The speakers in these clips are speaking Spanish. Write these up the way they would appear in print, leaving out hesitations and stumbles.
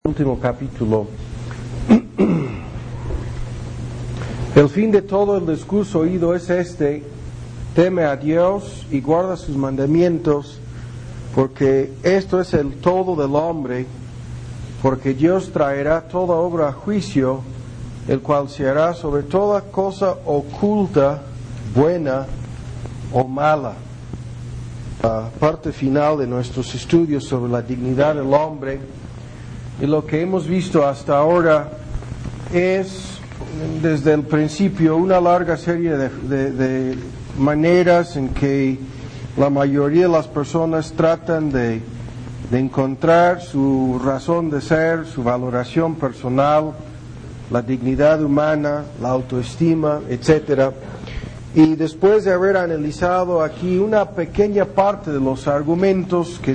Último capítulo. El fin de todo el discurso oído es este: teme a Dios y guarda sus mandamientos, porque esto es el todo del hombre, porque Dios traerá toda obra a juicio, el cual se hará sobre toda cosa oculta, buena o mala. La parte final de nuestros estudios sobre la dignidad del hombre. Y lo que hemos visto hasta ahora es, desde el principio, una larga serie de maneras en que la mayoría de las personas tratan de encontrar su razón de ser, su valoración personal, la dignidad humana, la autoestima, etc. Y después de haber analizado aquí una pequeña parte de los argumentos que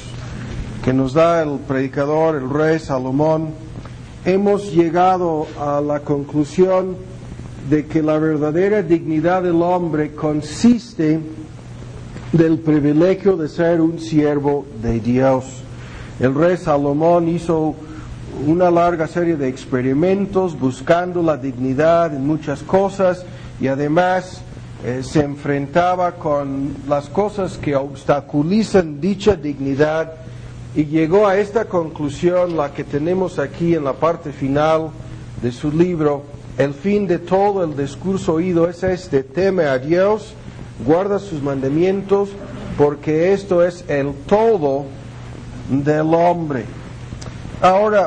nos da el predicador, el rey Salomón, hemos llegado a la conclusión de que la verdadera dignidad del hombre consiste del privilegio de ser un siervo de Dios. El rey Salomón hizo una larga serie de experimentos buscando la dignidad en muchas cosas y además se enfrentaba con las cosas que obstaculizan dicha dignidad. Y llegó a esta conclusión, la que tenemos aquí en la parte final de su libro: el fin de todo el discurso oído es este: teme a Dios, guarda sus mandamientos, porque esto es el todo del hombre. Ahora,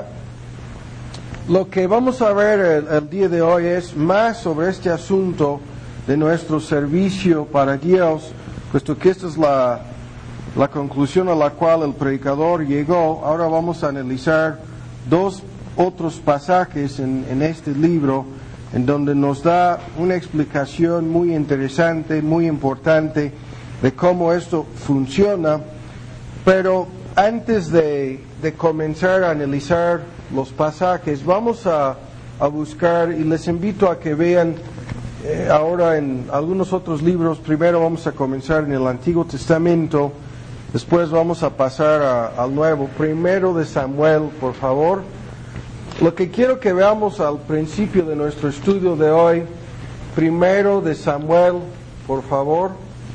lo que vamos a ver el día de hoy es más sobre este asunto de nuestro servicio para Dios, puesto que esta es la conclusión a la cual el predicador llegó. Ahora vamos a analizar dos otros pasajes en este libro, en donde nos da una explicación muy interesante, muy importante, de cómo esto funciona. Pero antes de comenzar a analizar los pasajes, vamos a buscar, y les invito a que vean ahora en algunos otros libros. Primero vamos a comenzar en el Antiguo Testamento, después vamos a pasar al Nuevo. Primero de Samuel, por favor. Lo que quiero que veamos al principio de nuestro estudio de hoy, Primero de Samuel, por favor.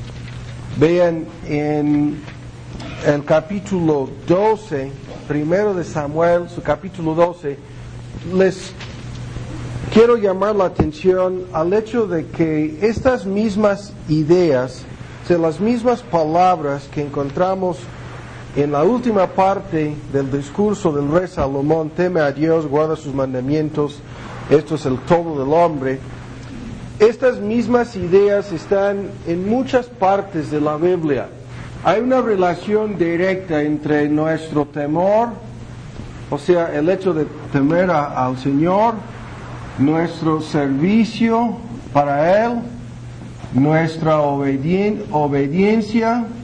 Vean en el capítulo 12, Primero de Samuel, su capítulo 12, les quiero llamar la atención al hecho de que estas mismas ideas, o sea, las mismas palabras que encontramos en la última parte del discurso del rey Salomón: teme a Dios, guarda sus mandamientos, esto es el todo del hombre. Estas mismas ideas están en muchas partes de la Biblia. Hay una relación directa entre nuestro temor, o sea, el hecho de temer al Señor, nuestro servicio para Él, nuestra obediencia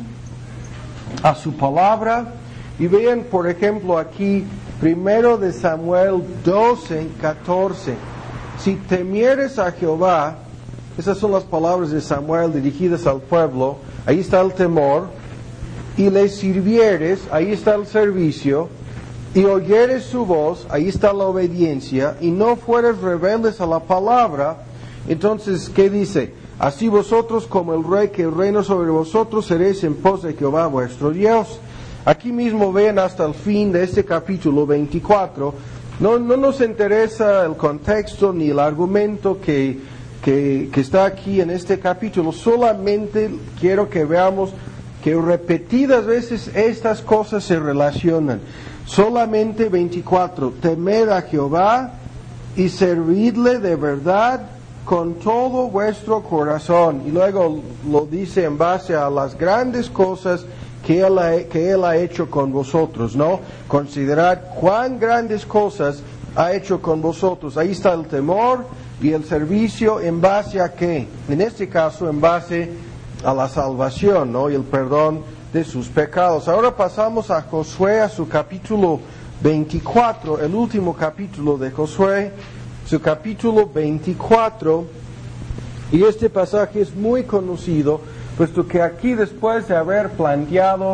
a su palabra. Y vean, por ejemplo, aquí, Primero de Samuel 12:14. Si temieres a Jehová, esas son las palabras de Samuel dirigidas al pueblo, ahí está el temor, y le sirvieres, ahí está el servicio, y oyeres su voz, ahí está la obediencia, y no fueres rebeldes a la palabra. Entonces, ¿qué dice? Así vosotros, como el rey que reina sobre vosotros, seréis en pos de Jehová vuestro Dios. Aquí mismo ven hasta el fin de este capítulo 24. No nos interesa el contexto ni el argumento que está aquí en este capítulo. Solamente quiero que veamos que repetidas veces estas cosas se relacionan. Solamente 24. Temed a Jehová y servidle de verdad con todo vuestro corazón. Y luego lo dice en base a las grandes cosas que Él ha hecho con vosotros, ¿no? Considerad cuán grandes cosas ha hecho con vosotros. Ahí está el temor y el servicio, ¿en base a qué? En este caso, en base a la salvación, ¿no? Y el perdón de sus pecados. Ahora pasamos a Josué, a su capítulo 24, el último capítulo de Josué, su capítulo 24, y este pasaje es muy conocido, puesto que aquí, después de haber planteado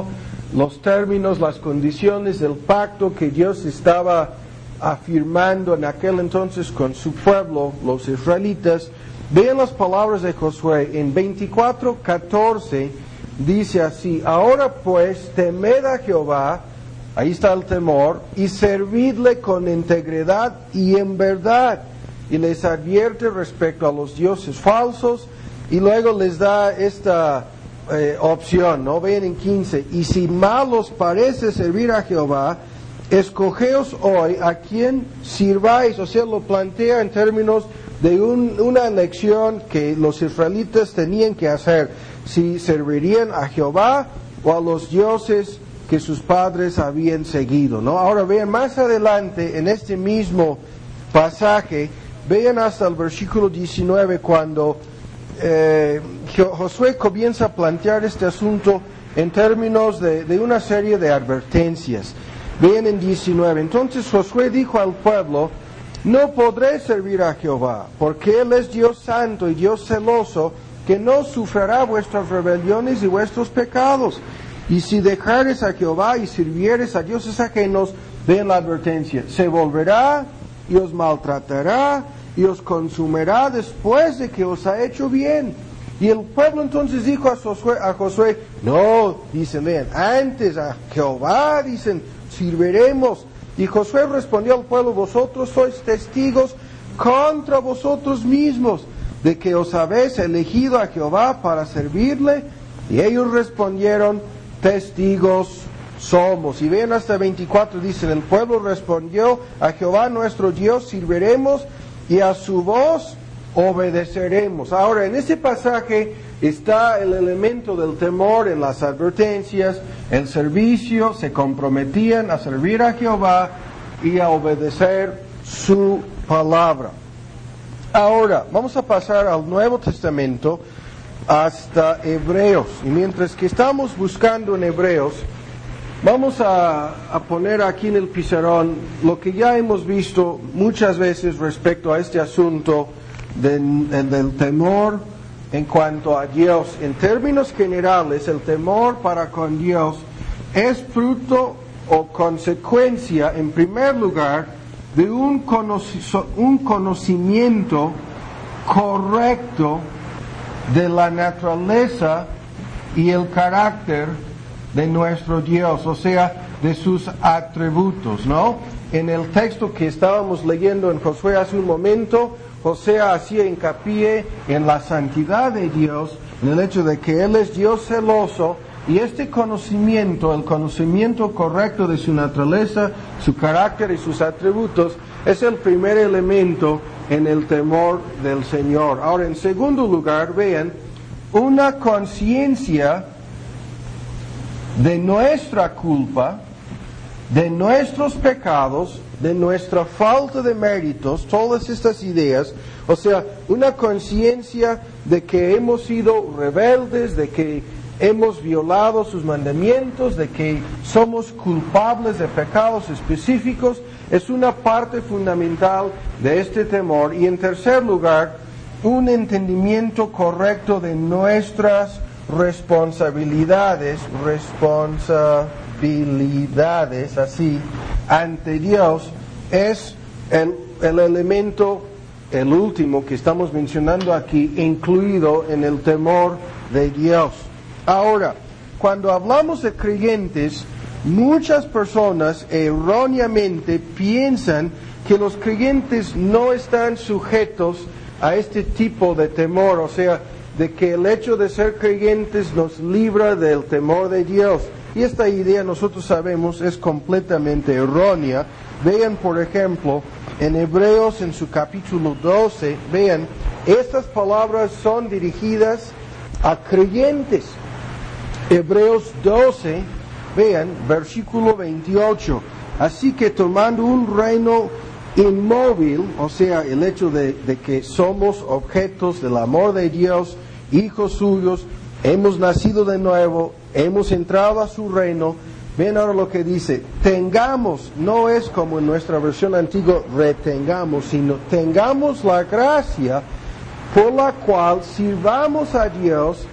los términos, las condiciones del pacto que Dios estaba afirmando en aquel entonces con su pueblo, los israelitas. Vean las palabras de Josué en 24:14, dice así: ahora pues temed a Jehová, ahí está el temor, y servidle con integridad y en verdad. Y les advierte respecto a los dioses falsos, y luego les da esta opción, ¿no? Vean en 15: y si mal os parece servir a Jehová, escogeos hoy a quien sirváis. O sea, lo plantea en términos de una elección que los israelitas tenían que hacer, si servirían a Jehová o a los dioses que sus padres habían seguido, ¿no? Ahora vean más adelante en este mismo pasaje, vean hasta el versículo 19, cuando Josué comienza a plantear este asunto en términos de una serie de advertencias. Vean en 19: entonces Josué dijo al pueblo: no podré servir a Jehová, porque Él es Dios santo y Dios celoso, que no sufrirá vuestras rebeliones y vuestros pecados. Y si dejares a Jehová y sirvieres a dioses ajenos, vean la advertencia: se volverá y os maltratará y os consumirá después de que os ha hecho bien. Y el pueblo entonces dijo a Josué, no, dicen, vean, antes a Jehová, dicen, sirveremos. Y Josué respondió al pueblo: vosotros sois testigos contra vosotros mismos de que os habéis elegido a Jehová para servirle. Y ellos respondieron: testigos somos. Y ven hasta 24, dicen: el pueblo respondió: a Jehová nuestro Dios sirveremos y a su voz obedeceremos. Ahora, en este pasaje está el elemento del temor en las advertencias, el servicio, se comprometían a servir a Jehová y a obedecer su palabra. Ahora, vamos a pasar al Nuevo Testamento hasta Hebreos. Y mientras que estamos buscando en Hebreos, vamos a poner aquí en el pizarrón lo que ya hemos visto muchas veces respecto a este asunto del temor en cuanto a Dios. En términos generales, el temor para con Dios es fruto o consecuencia, en primer lugar, de un conocimiento correcto de la naturaleza y el carácter de nuestro Dios, o sea, de sus atributos, ¿no? En el texto que estábamos leyendo en Josué hace un momento, Josué hacía hincapié en la santidad de Dios, en el hecho de que Él es Dios celoso, y este conocimiento, el conocimiento correcto de su naturaleza, su carácter y sus atributos, es el primer elemento en el temor del Señor. Ahora, en segundo lugar, vean, una conciencia de nuestra culpa, de nuestros pecados, de nuestra falta de méritos, todas estas ideas, o sea, una conciencia de que hemos sido rebeldes, de que hemos violado sus mandamientos, de que somos culpables de pecados específicos, es una parte fundamental de este temor. Y en tercer lugar, un entendimiento correcto de nuestras responsabilidades, así, ante Dios, es el elemento, el último que estamos mencionando aquí, incluido en el temor de Dios. Ahora, cuando hablamos de creyentes, muchas personas erróneamente piensan que los creyentes no están sujetos a este tipo de temor, o sea, de que el hecho de ser creyentes nos libra del temor de Dios. Y esta idea, nosotros sabemos, es completamente errónea. Vean, por ejemplo, en Hebreos, en su capítulo 12, vean, estas palabras son dirigidas a creyentes. Hebreos 12, vean, versículo 28. Así que tomando un reino inmóvil, o sea, el hecho de que somos objetos del amor de Dios, hijos suyos, hemos nacido de nuevo, hemos entrado a su reino. Ven ahora lo que dice: tengamos, no es como en nuestra versión antigua, retengamos, sino tengamos la gracia por la cual sirvamos a Dios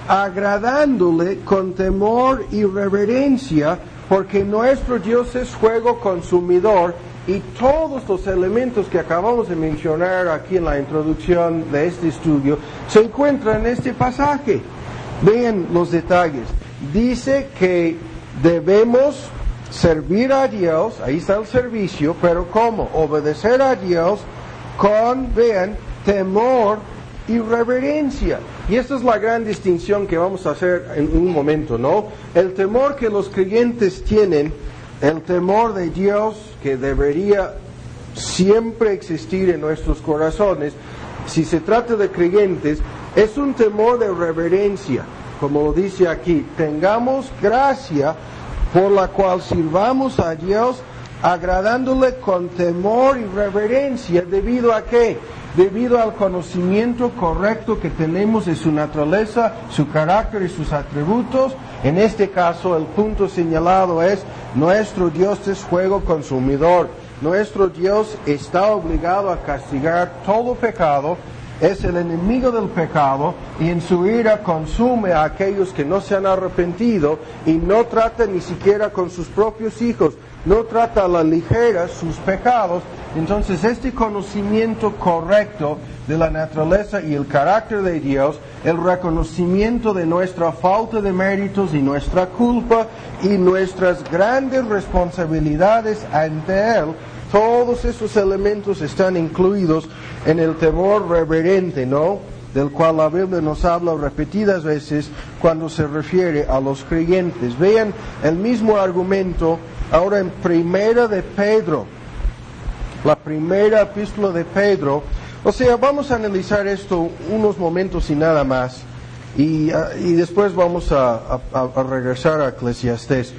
agradándole con temor y reverencia, porque nuestro Dios es fuego consumidor, y todos los elementos que acabamos de mencionar aquí en la introducción de este estudio se encuentran en este pasaje. Vean los detalles. Dice que debemos servir a Dios, ahí está el servicio, pero ¿cómo? Obedecer a Dios con, vean, temor y reverencia. Y esta es la gran distinción que vamos a hacer en un momento, ¿no? El temor que los creyentes tienen, el temor de Dios que debería siempre existir en nuestros corazones, si se trata de creyentes, es un temor de reverencia, como lo dice aquí. Tengamos gracia por la cual sirvamos a Dios agradándole con temor y reverencia. ¿Debido a qué? Debido al conocimiento correcto que tenemos de su naturaleza, su carácter y sus atributos. En este caso, el punto señalado es: nuestro Dios es fuego consumidor. Nuestro Dios está obligado a castigar todo pecado, es el enemigo del pecado, y en su ira consume a aquellos que no se han arrepentido, y no trata ni siquiera con sus propios hijos, no trata a la ligera sus pecados. Entonces, este conocimiento correcto de la naturaleza y el carácter de Dios, el reconocimiento de nuestra falta de méritos y nuestra culpa y nuestras grandes responsabilidades ante Él, todos esos elementos están incluidos en el temor reverente, ¿no? Del cual la Biblia nos habla repetidas veces cuando se refiere a los creyentes. Vean el mismo argumento ahora en Primera de Pedro, la primera epístola de Pedro. O sea, vamos a analizar esto unos momentos y nada más, y después vamos a regresar a Eclesiastés.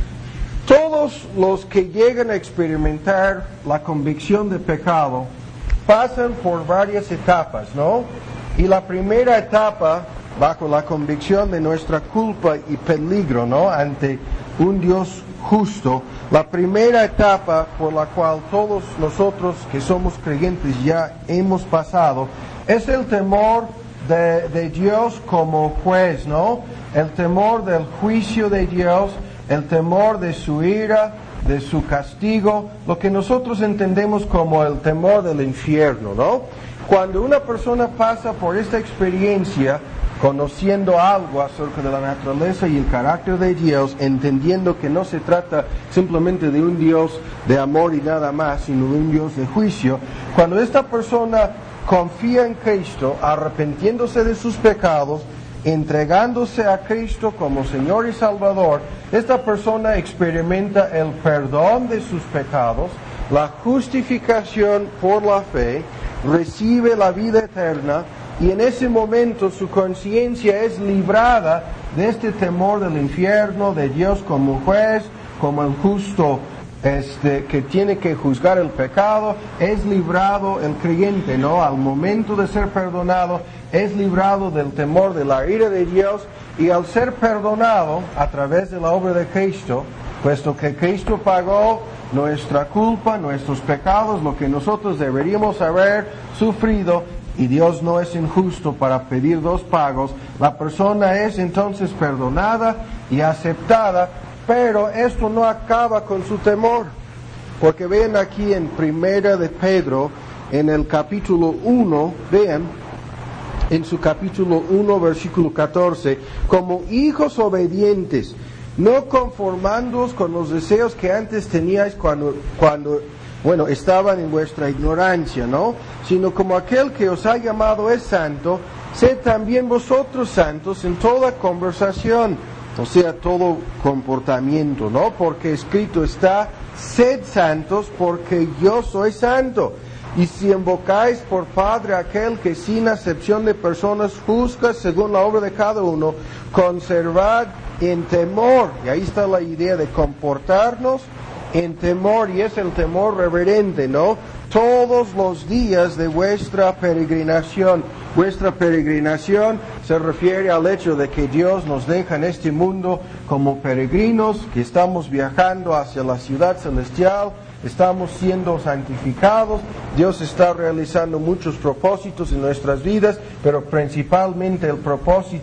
Todos los que llegan a experimentar la convicción de pecado pasan por varias etapas, ¿no? Y la primera etapa, bajo la convicción de nuestra culpa y peligro, ¿no?, ante un Dios justo, la primera etapa por la cual todos nosotros que somos creyentes ya hemos pasado, es el temor de Dios como juez, ¿no? El temor del juicio de Dios, el temor de su ira, de su castigo, lo que nosotros entendemos como el temor del infierno, ¿no? Cuando una persona pasa por esta experiencia, conociendo algo acerca de la naturaleza y el carácter de Dios, entendiendo que no se trata simplemente de un Dios de amor y nada más, sino de un Dios de juicio, cuando esta persona confía en Cristo, arrepintiéndose de sus pecados, entregándose a Cristo como Señor y Salvador, esta persona experimenta el perdón de sus pecados, la justificación por la fe, recibe la vida eterna, y en ese momento su conciencia es librada de este temor del infierno, de Dios como juez, como el justo que tiene que juzgar el pecado. Es librado el creyente, ¿no? Al momento de ser perdonado, es librado del temor de la ira de Dios, y al ser perdonado a través de la obra de Cristo, puesto que Cristo pagó nuestra culpa, nuestros pecados, lo que nosotros deberíamos haber sufrido, y Dios no es injusto para pedir dos pagos, la persona es entonces perdonada y aceptada. Pero esto no acaba con su temor, porque vean aquí en Primera de Pedro, en el capítulo 1, vean, en su capítulo 1, versículo 14, como hijos obedientes, no conformándoos con los deseos que antes teníais cuando estaban en vuestra ignorancia, ¿no? Sino como aquel que os ha llamado es santo, sed también vosotros santos en toda conversación, o sea, todo comportamiento, ¿no? Porque escrito está: sed santos porque yo soy santo. Y si invocáis por Padre aquel que sin acepción de personas juzga según la obra de cada uno, conservad en temor. Y ahí está la idea de comportarnos en temor, y es el temor reverente, ¿no? Todos los días de vuestra peregrinación. Vuestra peregrinación se refiere al hecho de que Dios nos deja en este mundo como peregrinos, que estamos viajando hacia la ciudad celestial, estamos siendo santificados, Dios está realizando muchos propósitos en nuestras vidas, pero principalmente el propósito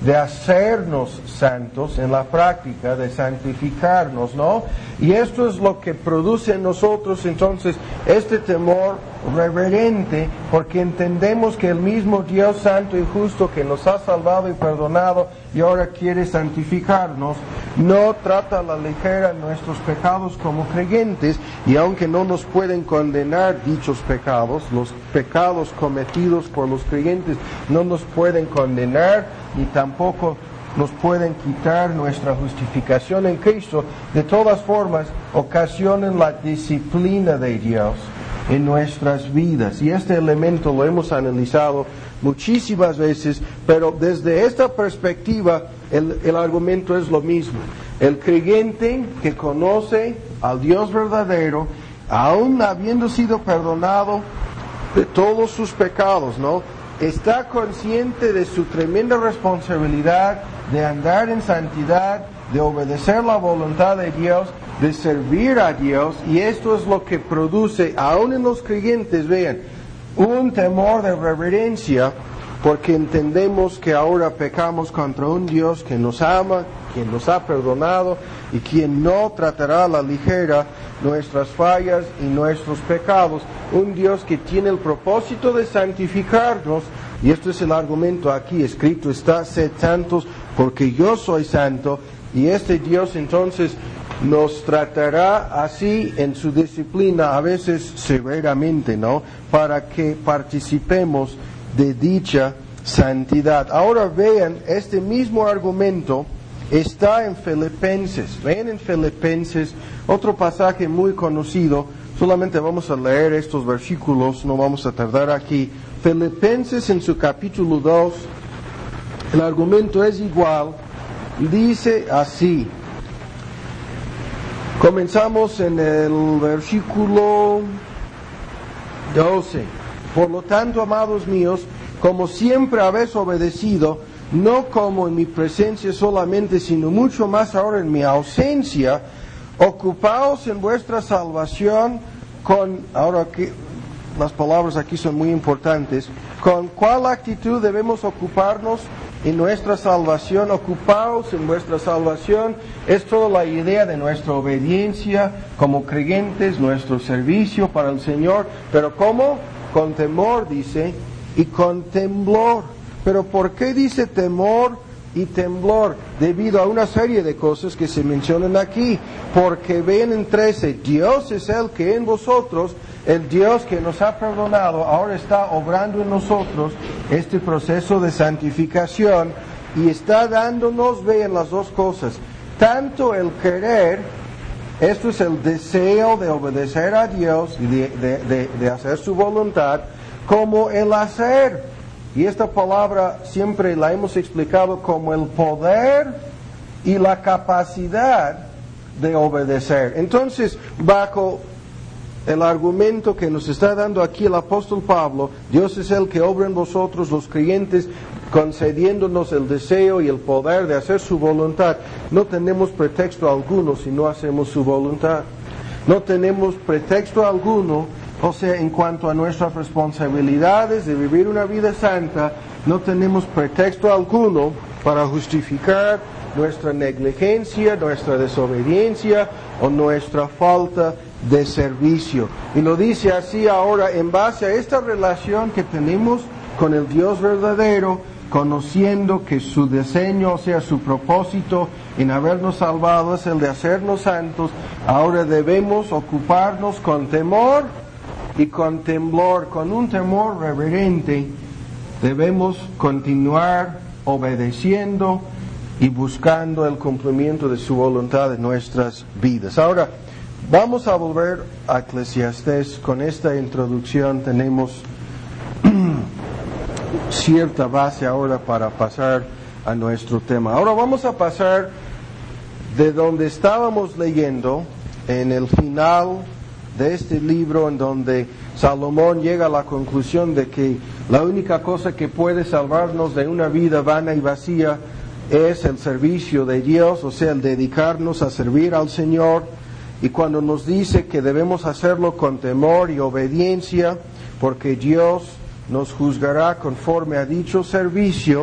de hacernos santos, en la práctica de santificarnos, ¿no? Y esto es lo que produce en nosotros entonces este temor reverente, porque entendemos que el mismo Dios santo y justo que nos ha salvado y perdonado y ahora quiere santificarnos, no trata a la ligera nuestros pecados como creyentes, y aunque no nos pueden condenar dichos pecados, los pecados cometidos por los creyentes no nos pueden condenar, ni tampoco nos pueden quitar nuestra justificación en Cristo. De todas formas, ocasionan la disciplina de Dios en nuestras vidas, y este elemento lo hemos analizado muchísimas veces, pero desde esta perspectiva el argumento es lo mismo. El creyente que conoce al Dios verdadero, aún habiendo sido perdonado de todos sus pecados, ¿no?, está consciente de su tremenda responsabilidad de andar en santidad, de obedecer la voluntad de Dios, de servir a Dios, y esto es lo que produce, aún en los creyentes, vean, un temor de reverencia, porque entendemos que ahora pecamos contra un Dios que nos ama, quien nos ha perdonado y quien no tratará a la ligera nuestras fallas y nuestros pecados. Un Dios que tiene el propósito de santificarnos, y esto es el argumento aquí, escrito está: sed santos porque yo soy santo. Y este Dios entonces nos tratará así en su disciplina, a veces severamente, ¿no?, para que participemos de dicha santidad. Ahora vean, este mismo argumento está en Filipenses. Vean en Filipenses, otro pasaje muy conocido. Solamente vamos a leer estos versículos, no vamos a tardar aquí. Filipenses en su capítulo 2, el argumento es igual, dice así. Comenzamos en el versículo 12. Por lo tanto, amados míos, como siempre habéis obedecido, no como en mi presencia solamente, sino mucho más ahora en mi ausencia, ocupaos en vuestra salvación con, ahora aquí, las palabras aquí son muy importantes, ¿con cuál actitud debemos ocuparnos en nuestra salvación? Ocupaos en vuestra salvación, es toda la idea de nuestra obediencia como creyentes, nuestro servicio para el Señor, pero ¿cómo? Con temor, dice, y con temblor. Pero ¿por qué dice temor y temblor? Debido a una serie de cosas que se mencionan aquí. Porque ven en 13, Dios es el que en vosotros, el Dios que nos ha perdonado, ahora está obrando en nosotros este proceso de santificación y está dándonos, vean las dos cosas, tanto el querer, esto es el deseo de obedecer a Dios y de hacer su voluntad, como el hacer. Y esta palabra siempre la hemos explicado como el poder y la capacidad de obedecer. Entonces, bajo el argumento que nos está dando aquí el apóstol Pablo, Dios es el que obra en vosotros los creyentes, concediéndonos el deseo y el poder de hacer su voluntad. No tenemos pretexto alguno si no hacemos su voluntad. No tenemos pretexto alguno, o sea, en cuanto a nuestras responsabilidades de vivir una vida santa, no tenemos pretexto alguno para justificar nuestra negligencia, nuestra desobediencia o nuestra falta de servicio. Y lo dice así ahora en base a esta relación que tenemos con el Dios verdadero, conociendo que su diseño, o sea, su propósito en habernos salvado es el de hacernos santos. Ahora debemos ocuparnos con temor y con temblor, con un temor reverente. Debemos continuar obedeciendo y buscando el cumplimiento de su voluntad en nuestras vidas. Ahora, vamos a volver a Eclesiastés. Con esta introducción tenemos cierta base ahora para pasar a nuestro tema. Ahora vamos a pasar de donde estábamos leyendo en el final de este libro, en donde Salomón llega a la conclusión de que la única cosa que puede salvarnos de una vida vana y vacía es el servicio de Dios, o sea, el dedicarnos a servir al Señor. Y cuando nos dice que debemos hacerlo con temor y obediencia, porque Dios nos juzgará conforme a dicho servicio,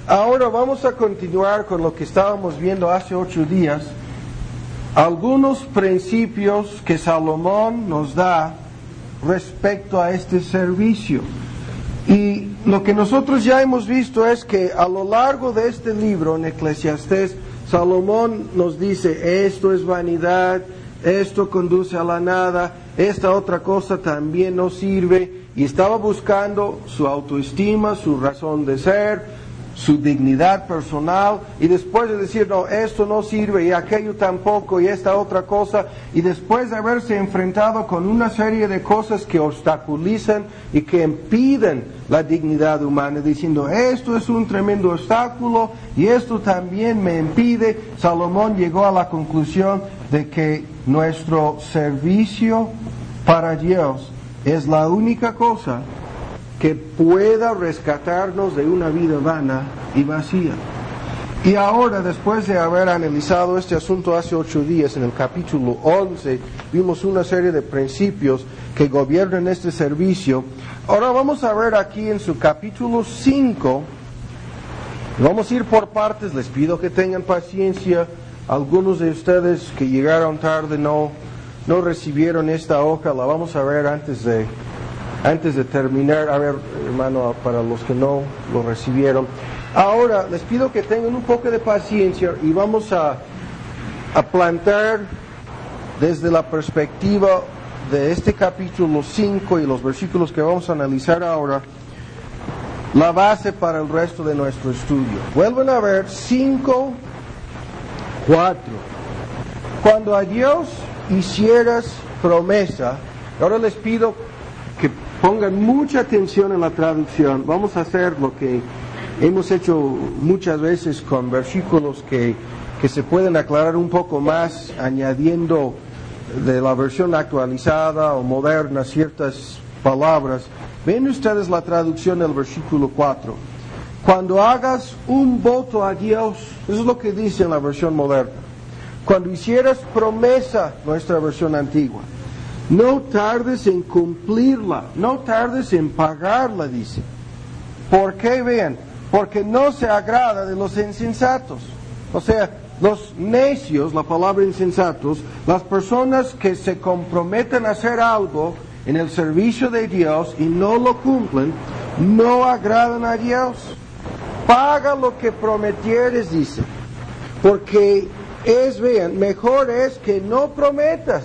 Ahora vamos a continuar con lo que estábamos viendo hace 8 días, algunos principios que Salomón nos da respecto a este servicio. Y lo que nosotros ya hemos visto es que a lo largo de este libro, en Eclesiastés, Salomón nos dice, esto es vanidad, esto conduce a la nada, esta otra cosa también no sirve, y estaba buscando su autoestima, su razón de ser, su dignidad personal, y después de decir, no, esto no sirve, y aquello tampoco, y esta otra cosa, y después de haberse enfrentado con una serie de cosas que obstaculizan y que impiden la dignidad humana, diciendo, esto es un tremendo obstáculo, y esto también me impide, Salomón llegó a la conclusión de que nuestro servicio para Dios es la única cosa que pueda rescatarnos de una vida vana y vacía. Y ahora, después de haber analizado este asunto hace 8 días, en el capítulo 11, vimos una serie de principios que gobiernan este servicio. Ahora vamos a ver aquí en su capítulo 5, vamos a ir por partes, les pido que tengan paciencia. Algunos de ustedes que llegaron tarde no recibieron esta hoja, la vamos a ver antes de terminar. A ver, hermano, para los que no lo recibieron. Ahora, les pido que tengan un poco de paciencia y vamos a plantar desde la perspectiva de este capítulo 5 y los versículos que vamos a analizar ahora, la base para el resto de nuestro estudio. Vuelven a ver 5:4. Cuando a Dios hicieras promesa, ahora les pido que pongan mucha atención en la traducción. Vamos a hacer lo que hemos hecho muchas veces con versículos que se pueden aclarar un poco más, añadiendo de la versión actualizada o moderna ciertas palabras. Ven ustedes la traducción del versículo 4. Cuando hagas un voto a Dios, eso es lo que dice en la versión moderna. Cuando hicieras promesa, nuestra versión antigua, no tardes en cumplirla, no tardes en pagarla, dice. ¿Por qué? Vean, porque no se agrada de los insensatos. O sea, los necios, la palabra insensatos, las personas que se comprometen a hacer algo en el servicio de Dios y no lo cumplen, no agradan a Dios. Paga lo que prometieres, dice. Porque vean, mejor es que no prometas.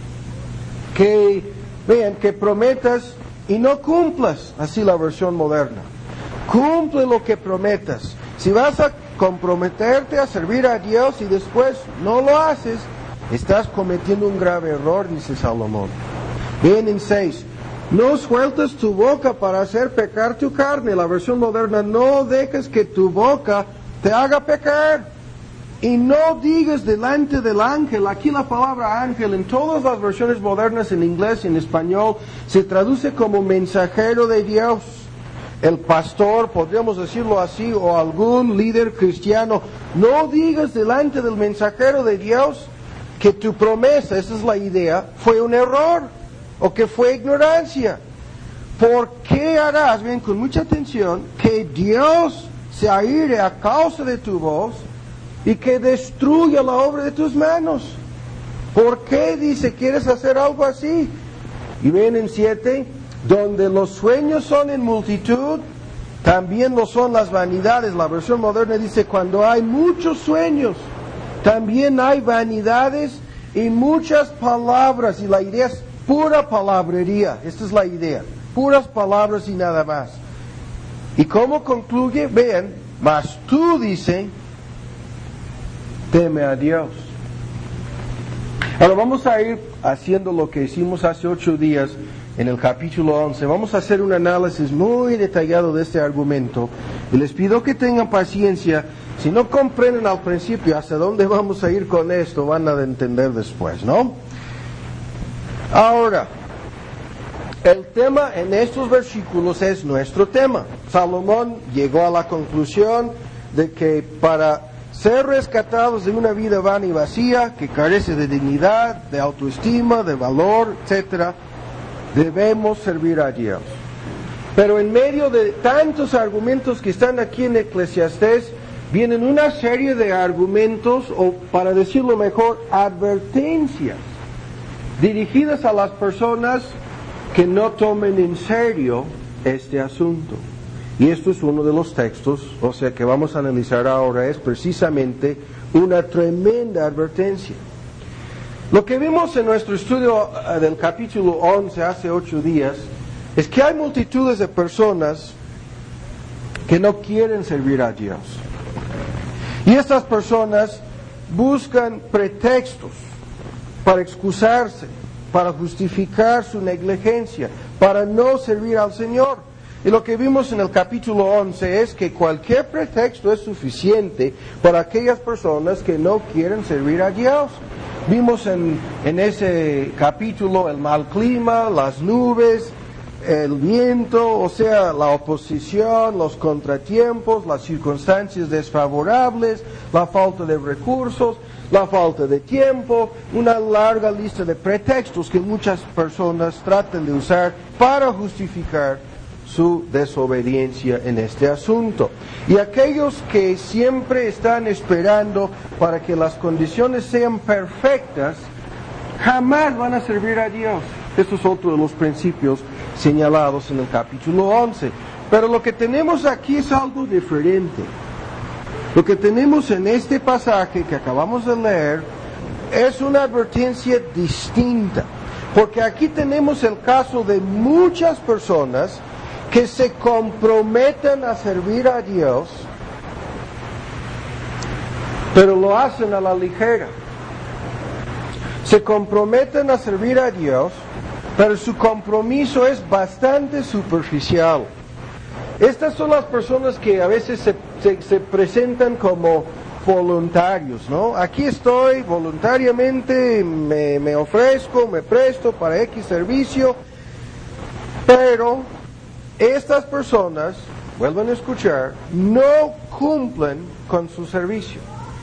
Que prometas y no cumplas, así la versión moderna. Cumple lo que prometas. Si vas a comprometerte a servir a Dios y después no lo haces, estás cometiendo un grave error, dice Salomón. Bien, en 6, no sueltes tu boca para hacer pecar tu carne. La versión moderna, no dejes que tu boca te haga pecar. Y no digas delante del ángel. Aquí la palabra ángel en todas las versiones modernas, en inglés y en español, se traduce como mensajero de Dios. El pastor, podríamos decirlo así, o algún líder cristiano. No digas delante del mensajero de Dios que tu promesa, esa es la idea, fue un error o que fue ignorancia. ¿Por qué harás, ven con mucha atención, que Dios se aire a causa de tu voz y que destruya la obra de tus manos? ¿Por qué, dice, quieres hacer algo así? Y ven en 7, donde los sueños son en multitud, también lo son las vanidades. La versión moderna dice, cuando hay muchos sueños, también hay vanidades y muchas palabras. Y la idea es pura palabrería. Esta es la idea. Puras palabras y nada más. ¿Y cómo concluye? Vean, mas tú, dice, teme a Dios. Ahora vamos a ir haciendo lo que hicimos hace 8 días en el capítulo 11. Vamos a hacer un análisis muy detallado de este argumento. Y les pido que tengan paciencia. Si no comprenden al principio hacia dónde vamos a ir con esto, van a entender después, ¿no? Ahora, el tema en estos versículos es nuestro tema. Salomón llegó a la conclusión de que para ser rescatados de una vida vana y vacía, que carece de dignidad, de autoestima, de valor, etc., debemos servir a Dios. Pero en medio de tantos argumentos que están aquí en Eclesiastés, vienen una serie de argumentos, o para decirlo mejor, advertencias, dirigidas a las personas que no tomen en serio este asunto. Y esto es uno de los textos, o sea, que vamos a analizar ahora, es precisamente una tremenda advertencia. Lo que vimos en nuestro estudio del capítulo 11 hace 8 días, es que hay multitudes de personas que no quieren servir a Dios. Y estas personas buscan pretextos para excusarse, para justificar su negligencia, para no servir al Señor. Y lo que vimos en el capítulo 11 es que cualquier pretexto es suficiente para aquellas personas que no quieren servir a Dios. Vimos en ese capítulo el mal clima, las nubes, el viento, o sea, la oposición, los contratiempos, las circunstancias desfavorables, la falta de recursos, la falta de tiempo, una larga lista de pretextos que muchas personas tratan de usar para justificar su desobediencia en este asunto. Y aquellos que siempre están esperando para que las condiciones sean perfectas, jamás van a servir a Dios. Esto es otro de los principios señalados en el capítulo 11. Pero lo que tenemos aquí es algo diferente. Lo que tenemos en este pasaje que acabamos de leer es una advertencia distinta. Porque aquí tenemos el caso de muchas personas que se comprometen a servir a Dios, pero lo hacen a la ligera. Se comprometen a servir a Dios, pero su compromiso es bastante superficial. Estas son las personas que a veces se presentan como voluntarios, ¿no? Aquí estoy voluntariamente, me ofrezco, me presto para X servicio, pero estas personas, vuelvan a escuchar, no cumplen con su servicio.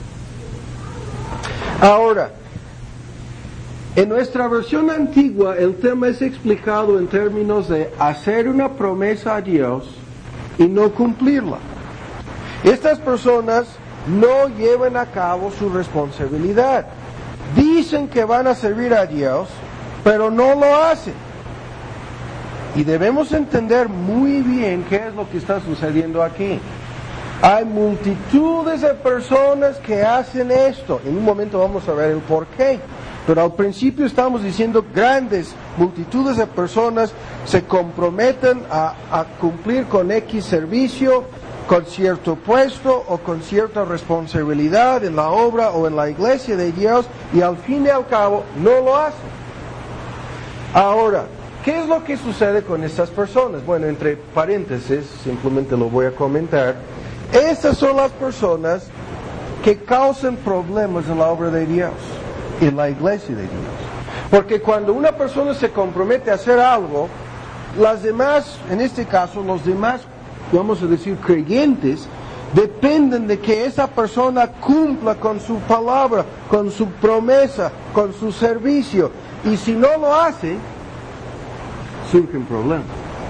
Ahora, en nuestra versión antigua, el tema es explicado en términos de hacer una promesa a Dios y no cumplirla. Estas personas no llevan a cabo su responsabilidad. Dicen que van a servir a Dios, pero no lo hacen. Y debemos entender muy bien qué es lo que está sucediendo aquí. Hay multitudes de personas que hacen esto. En un momento vamos a ver el por qué. Pero al principio estamos diciendo grandes multitudes de personas se comprometen a cumplir con X servicio, con cierto puesto o con cierta responsabilidad en la obra o en la iglesia de Dios, y al fin y al cabo no lo hacen. Ahora, ¿qué es lo que sucede con estas personas? Bueno, entre paréntesis, simplemente lo voy a comentar. Estas son las personas que causan problemas en la obra de Dios, en la iglesia de Dios. Porque cuando una persona se compromete a hacer algo, las demás, en este caso, los demás, vamos a decir, creyentes, dependen de que esa persona cumpla con su palabra, con su promesa, con su servicio. Y si no lo hace, surgen problemas.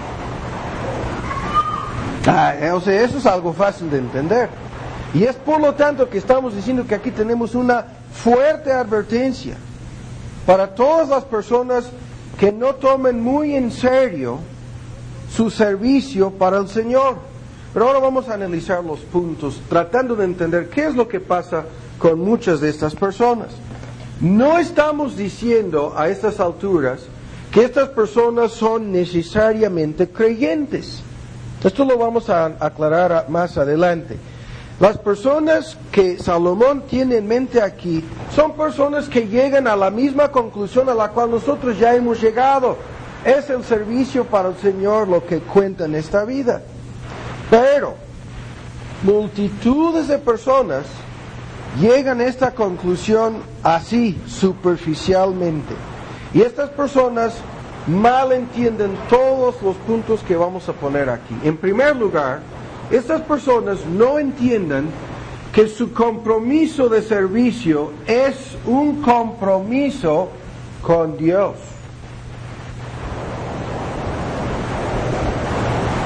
O sea, eso es algo fácil de entender. Y es por lo tanto que estamos diciendo que aquí tenemos una fuerte advertencia para todas las personas que no tomen muy en serio su servicio para el Señor. Pero ahora vamos a analizar los puntos, tratando de entender qué es lo que pasa con muchas de estas personas. No estamos diciendo a estas alturas que estas personas son necesariamente creyentes. Esto lo vamos a aclarar más adelante. Las personas que Salomón tiene en mente aquí son personas que llegan a la misma conclusión a la cual nosotros ya hemos llegado. Es el servicio para el Señor lo que cuenta en esta vida. Pero multitudes de personas llegan a esta conclusión así, superficialmente. Y estas personas mal entienden todos los puntos que vamos a poner aquí. En primer lugar, estas personas no entienden que su compromiso de servicio es un compromiso con Dios.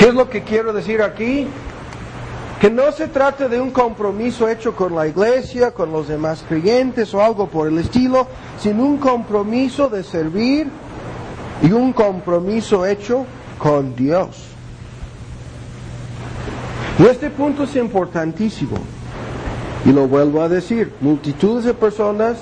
¿Qué es lo que quiero decir aquí? Que no se trate de un compromiso hecho con la iglesia, con los demás creyentes o algo por el estilo, sino un compromiso de servir y un compromiso hecho con Dios. Y este punto es importantísimo. Y lo vuelvo a decir, multitudes de personas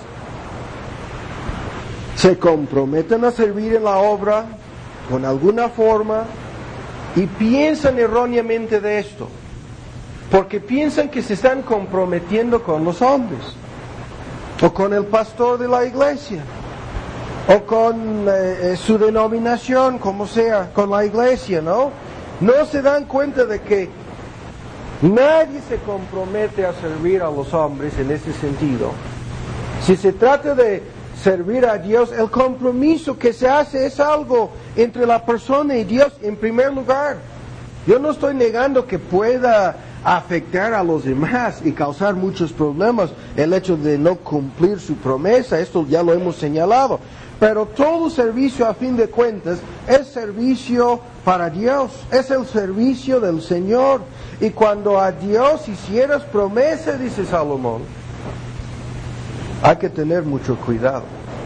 se comprometen a servir en la obra con alguna forma y piensan erróneamente de esto. Porque piensan que se están comprometiendo con los hombres, o con el pastor de la iglesia, o con su denominación, como sea, con la iglesia, ¿no? No se dan cuenta de que nadie se compromete a servir a los hombres en ese sentido. Si se trata de servir a Dios, el compromiso que se hace es algo entre la persona y Dios en primer lugar. Yo no estoy negando que pueda afectar a los demás y causar muchos problemas el hecho de no cumplir su promesa, esto ya lo hemos señalado, pero todo servicio a fin de cuentas es servicio para Dios, es el servicio del Señor, y cuando a Dios hicieras promesa, dice Salomón, hay que tener mucho cuidado.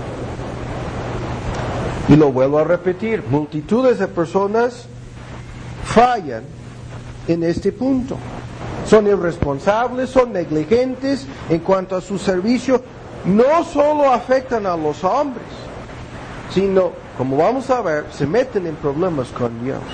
Y lo vuelvo a repetir, multitudes de personas fallan en este punto. Son irresponsables, son negligentes en cuanto a su servicio. No solo afectan a los hombres, sino, como vamos a ver, se meten en problemas con Dios.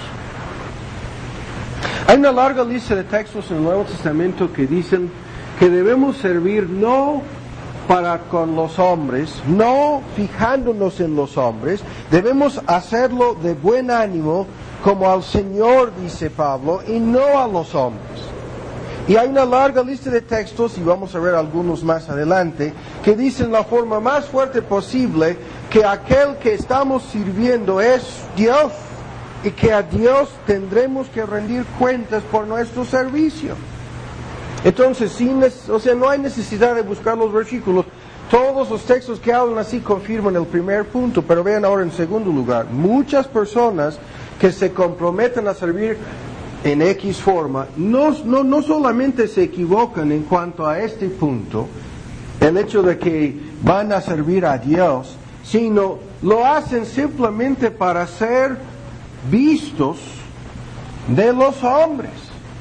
Hay una larga lista de textos en el Nuevo Testamento que dicen que debemos servir no para con los hombres, no fijándonos en los hombres, debemos hacerlo de buen ánimo, como al Señor, dice Pablo, y no a los hombres. Y hay una larga lista de textos, y vamos a ver algunos más adelante, que dicen la forma más fuerte posible que aquel que estamos sirviendo es Dios, y que a Dios tendremos que rendir cuentas por nuestro servicio. Entonces, no hay necesidad de buscar los versículos. Todos los textos que hablan así confirman el primer punto, pero vean ahora en segundo lugar, muchas personas que se comprometen a servir en X forma, no solamente se equivocan en cuanto a este punto, el hecho de que van a servir a Dios, sino lo hacen simplemente para ser vistos de los hombres.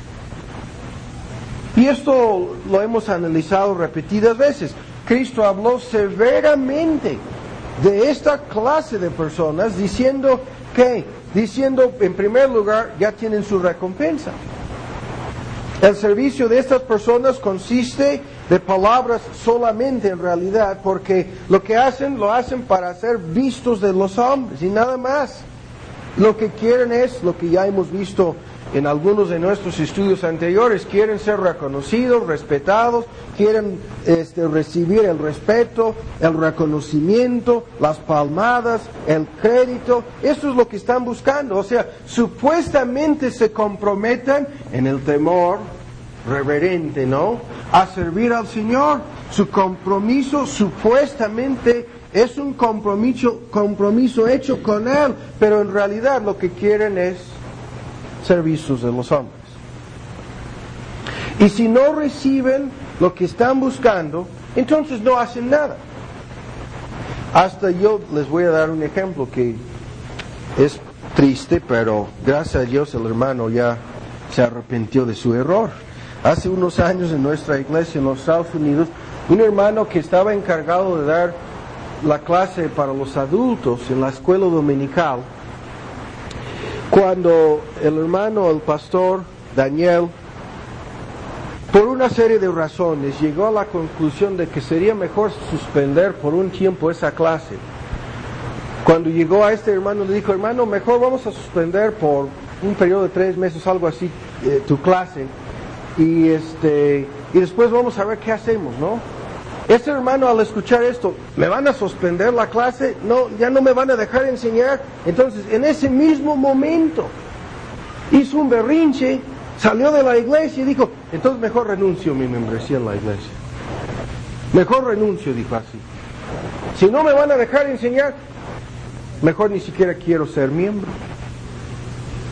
Y esto lo hemos analizado repetidas veces. Cristo habló severamente de esta clase de personas, diciendo en primer lugar, ya tienen su recompensa. El servicio de estas personas consiste de palabras solamente en realidad, porque lo que hacen, lo hacen para ser vistos de los hombres y nada más. Lo que quieren es lo que ya hemos visto en algunos de nuestros estudios anteriores, quieren ser reconocidos, respetados, quieren recibir el respeto, el reconocimiento, las palmadas, el crédito. Eso es lo que están buscando. O sea, supuestamente se comprometen en el temor reverente, ¿no?, a servir al Señor. Su compromiso supuestamente es un compromiso hecho con Él, pero en realidad lo que quieren es servicios de los hombres. Y si no reciben lo que están buscando, entonces no hacen nada. Hasta yo les voy a dar un ejemplo que es triste, pero gracias a Dios el hermano ya se arrepintió de su error. Hace unos años en nuestra iglesia en los Estados Unidos, un hermano que estaba encargado de dar la clase para los adultos en la escuela dominical, cuando el pastor Daniel, por una serie de razones, llegó a la conclusión de que sería mejor suspender por un tiempo esa clase. Cuando llegó a este hermano, le dijo: hermano, mejor vamos a suspender por un periodo de 3 meses, algo así, tu clase, y después vamos a ver qué hacemos, ¿no? Este hermano, al escuchar esto, ¿me van a suspender la clase? No, ya no me van a dejar enseñar. Entonces, en ese mismo momento, hizo un berrinche, salió de la iglesia y dijo: entonces mejor renuncio a mi membresía en la iglesia. Mejor renuncio, dijo así. Si no me van a dejar enseñar, mejor ni siquiera quiero ser miembro.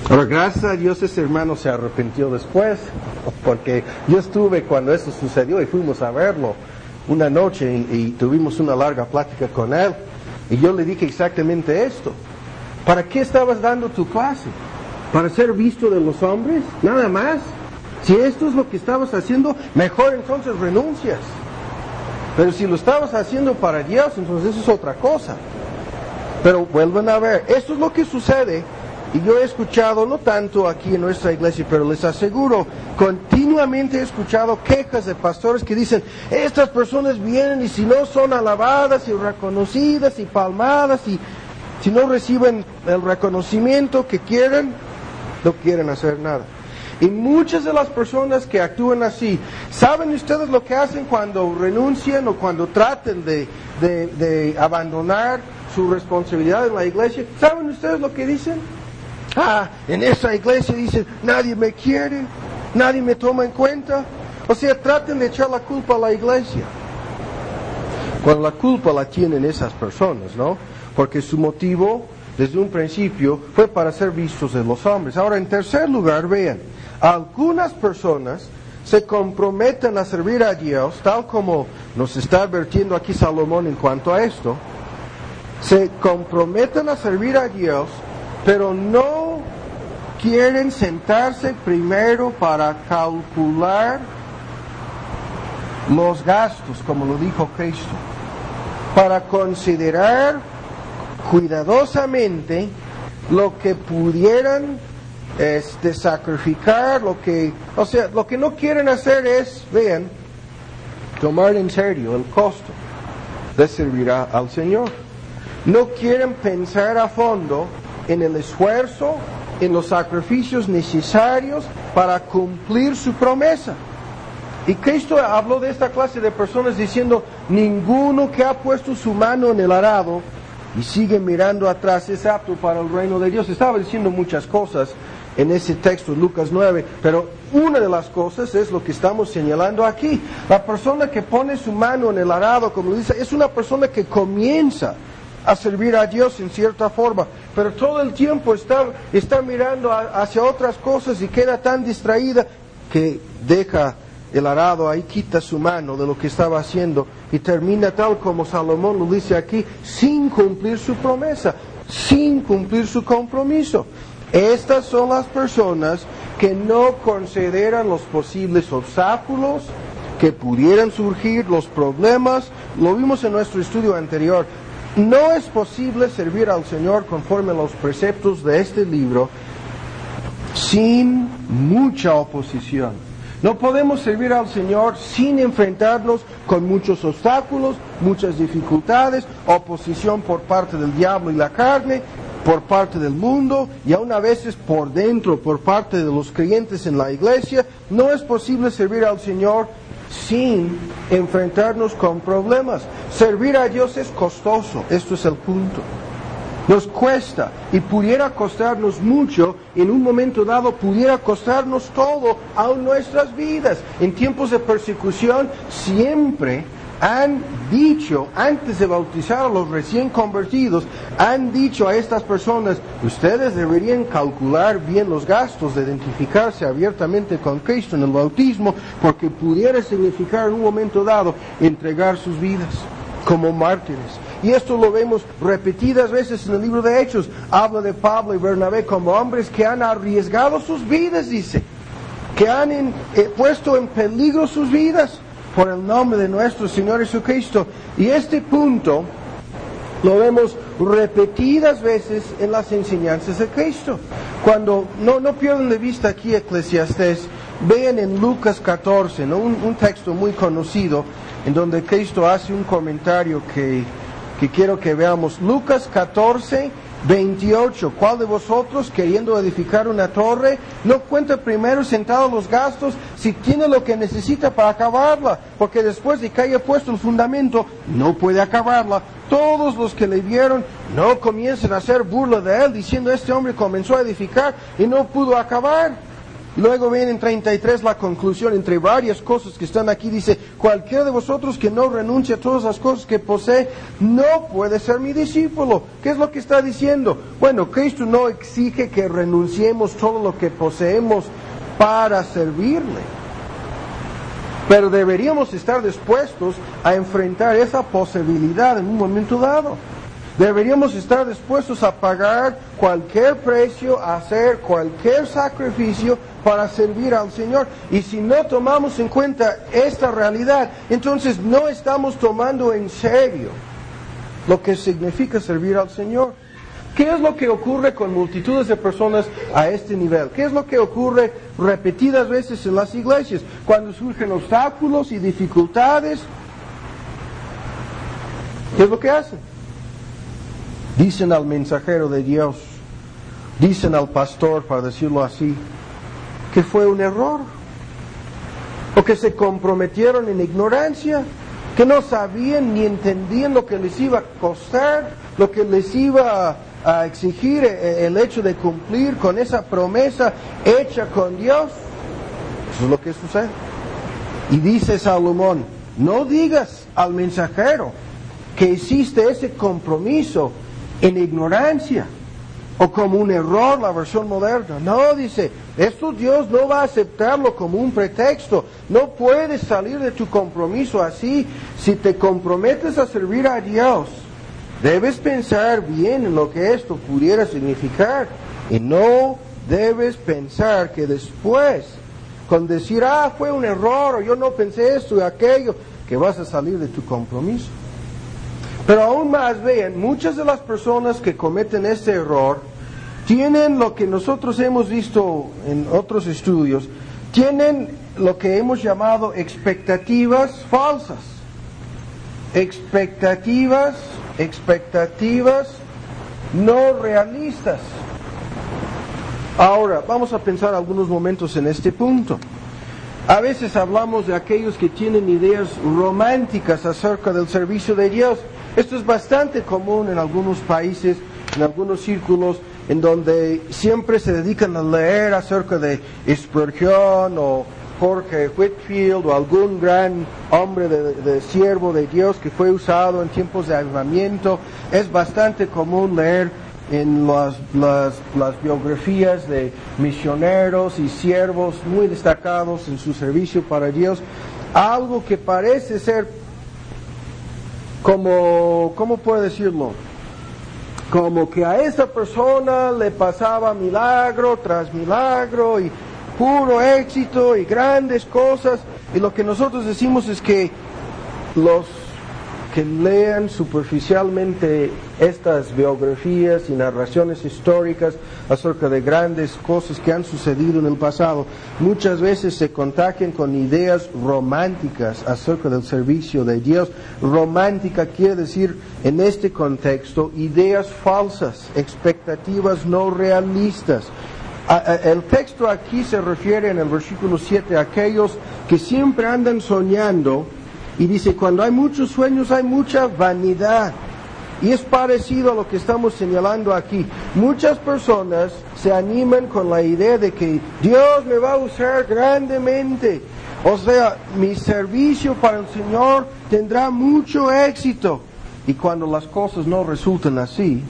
Ahora, gracias a Dios ese hermano se arrepintió después, porque yo estuve cuando eso sucedió y fuimos a verlo una noche y tuvimos una larga plática con él. Y yo le dije exactamente esto. ¿Para qué estabas dando tu clase? ¿Para ser visto de los hombres? Nada más. Si esto es lo que estabas haciendo, mejor entonces renuncias. Pero si lo estabas haciendo para Dios, entonces eso es otra cosa. Pero vuelven a ver, esto es lo que sucede. Y yo he escuchado, no tanto aquí en nuestra iglesia, pero les aseguro, continuamente he escuchado quejas de pastores que dicen, estas personas vienen y si no son alabadas y reconocidas y palmadas y si no reciben el reconocimiento que quieren, no quieren hacer nada. Y muchas de las personas que actúan así, ¿saben ustedes lo que hacen cuando renuncian o cuando traten de abandonar su responsabilidad en la iglesia? ¿Saben ustedes lo que dicen? En esa iglesia dicen, nadie me quiere, nadie me toma en cuenta. O sea, traten de echar la culpa a la iglesia. Cuando la culpa la tienen esas personas, ¿no? Porque su motivo, desde un principio, fue para ser vistos de los hombres. Ahora, en tercer lugar, vean, algunas personas se comprometen a servir a Dios, tal como nos está advirtiendo aquí Salomón en cuanto a esto. Se comprometen a servir a Dios, pero no quieren sentarse primero para calcular los gastos, como lo dijo Cristo, para considerar cuidadosamente lo que pudieran sacrificar, lo que no quieren hacer es, vean, tomar en serio el costo de servir al Señor. No quieren pensar a fondo en el esfuerzo, en los sacrificios necesarios para cumplir su promesa. Y Cristo habló de esta clase de personas diciendo, ninguno que ha puesto su mano en el arado y sigue mirando atrás es apto para el reino de Dios. Estaba diciendo muchas cosas en ese texto, Lucas 9, pero una de las cosas es lo que estamos señalando aquí. La persona que pone su mano en el arado, como dice, es una persona que comienza a servir a Dios en cierta forma, pero todo el tiempo está mirando hacia otras cosas y queda tan distraída que deja el arado ahí, quita su mano de lo que estaba haciendo y termina tal como Salomón lo dice aquí, sin cumplir su promesa, sin cumplir su compromiso. Estas son las personas que no consideran los posibles obstáculos que pudieran surgir, los problemas. Lo vimos en nuestro estudio anterior. No es posible servir al Señor conforme a los preceptos de este libro sin mucha oposición. No podemos servir al Señor sin enfrentarnos con muchos obstáculos, muchas dificultades, oposición por parte del diablo y la carne, por parte del mundo y aún a veces por dentro, por parte de los creyentes en la iglesia. No es posible servir al Señor sin enfrentarnos con problemas. Servir a Dios es costoso, esto es el punto. Nos cuesta y pudiera costarnos mucho, en un momento dado pudiera costarnos todo, aún nuestras vidas. En tiempos de persecución siempre han dicho, antes de bautizar a los recién convertidos, han dicho a estas personas, ustedes deberían calcular bien los gastos de identificarse abiertamente con Cristo en el bautismo, porque pudiera significar en un momento dado entregar sus vidas como mártires. Y esto lo vemos repetidas veces en el libro de Hechos. Habla de Pablo y Bernabé como hombres que han arriesgado sus vidas, dice, que han puesto en peligro sus vidas por el nombre de nuestro Señor Jesucristo. Y este punto lo vemos repetidas veces en las enseñanzas de Cristo. Cuando no pierdan de vista aquí Eclesiastés, vean en Lucas 14, ¿no? un texto muy conocido, en donde Cristo hace un comentario que quiero que veamos. Lucas 14, 28. ¿Cuál de vosotros, queriendo edificar una torre, no cuenta primero sentado los gastos si tiene lo que necesita para acabarla? Porque después de que haya puesto el fundamento, no puede acabarla. Todos los que le vieron no comiencen a hacer burla de él, diciendo, este hombre comenzó a edificar y no pudo acabar. Luego viene en 33 la conclusión, entre varias cosas que están aquí, dice, cualquiera de vosotros que no renuncie a todas las cosas que posee, no puede ser mi discípulo. ¿Qué es lo que está diciendo? Bueno, Cristo no exige que renunciemos todo lo que poseemos para servirle, pero deberíamos estar dispuestos a enfrentar esa posibilidad en un momento dado. Deberíamos estar dispuestos a pagar cualquier precio, a hacer cualquier sacrificio para servir al Señor. Y si no tomamos en cuenta esta realidad, entonces no estamos tomando en serio lo que significa servir al Señor. ¿Qué es lo que ocurre con multitudes de personas a este nivel? ¿Qué es lo que ocurre repetidas veces en las iglesias? Cuando surgen obstáculos y dificultades, ¿qué es lo que hacen? Dicen al mensajero de Dios, dicen al pastor, para decirlo así, que fue un error, o que se comprometieron en ignorancia, que no sabían ni entendían lo que les iba a costar, lo que les iba a exigir el hecho de cumplir con esa promesa hecha con Dios. Eso es lo que sucede. Y dice Salomón, no digas al mensajero que hiciste ese compromiso en ignorancia o como un error, la versión moderna. No, dice, esto Dios no va a aceptarlo como un pretexto. No puedes salir de tu compromiso así. Si te comprometes a servir a Dios, debes pensar bien en lo que esto pudiera significar, y no debes pensar que después, con decir, fue un error, o yo no pensé esto y aquello, que vas a salir de tu compromiso. Pero aún más, vean, muchas de las personas que cometen este error tienen lo que nosotros hemos visto en otros estudios, tienen lo que hemos llamado expectativas falsas. Expectativas no realistas. Ahora, vamos a pensar algunos momentos en este punto. A veces hablamos de aquellos que tienen ideas románticas acerca del servicio de Dios. Esto es bastante común en algunos países, en algunos círculos, en donde siempre se dedican a leer acerca de Spurgeon o Jorge Whitefield o algún gran hombre de siervo de Dios que fue usado en tiempos de avivamiento. Es bastante común leer en las biografías de misioneros y siervos muy destacados en su servicio para Dios, algo que parece ser como, ¿cómo puedo decirlo? Como que a esa persona le pasaba milagro tras milagro y puro éxito y grandes cosas, y lo que nosotros decimos es que los que lean superficialmente estas biografías y narraciones históricas acerca de grandes cosas que han sucedido en el pasado, muchas veces se contagian con ideas románticas acerca del servicio de Dios. Romántica quiere decir, en este contexto, ideas falsas, expectativas no realistas. El texto aquí se refiere en el versículo 7 a aquellos que siempre andan soñando, y dice, cuando hay muchos sueños hay mucha vanidad. Y es parecido a lo que estamos señalando aquí. Muchas personas se animan con la idea de que Dios me va a usar grandemente. O sea, mi servicio para el Señor tendrá mucho éxito. Y cuando las cosas no resultan así,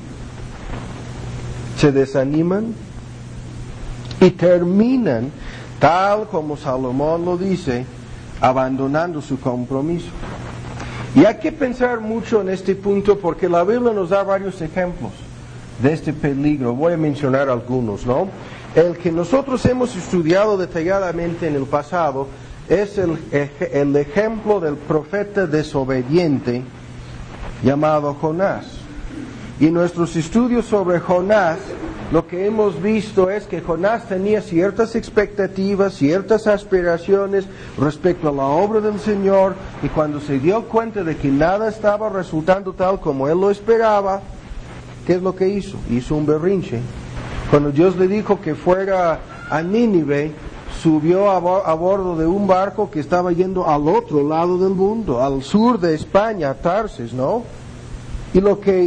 se desaniman y terminan, tal como Salomón lo dice, abandonando su compromiso. Y hay que pensar mucho en este punto porque la Biblia nos da varios ejemplos de este peligro. Voy a mencionar algunos, ¿no? El que nosotros hemos estudiado detalladamente en el pasado es el ejemplo del profeta desobediente llamado Jonás. Y en nuestros estudios sobre Jonás, lo que hemos visto es que Jonás tenía ciertas expectativas, ciertas aspiraciones respecto a la obra del Señor, y cuando se dio cuenta de que nada estaba resultando tal como él lo esperaba, ¿qué es lo que hizo? Hizo un berrinche. Cuando Dios le dijo que fuera a Nínive, subió a bordo de un barco que estaba yendo al otro lado del mundo, al sur de España, a Tarsis, ¿no? Y lo que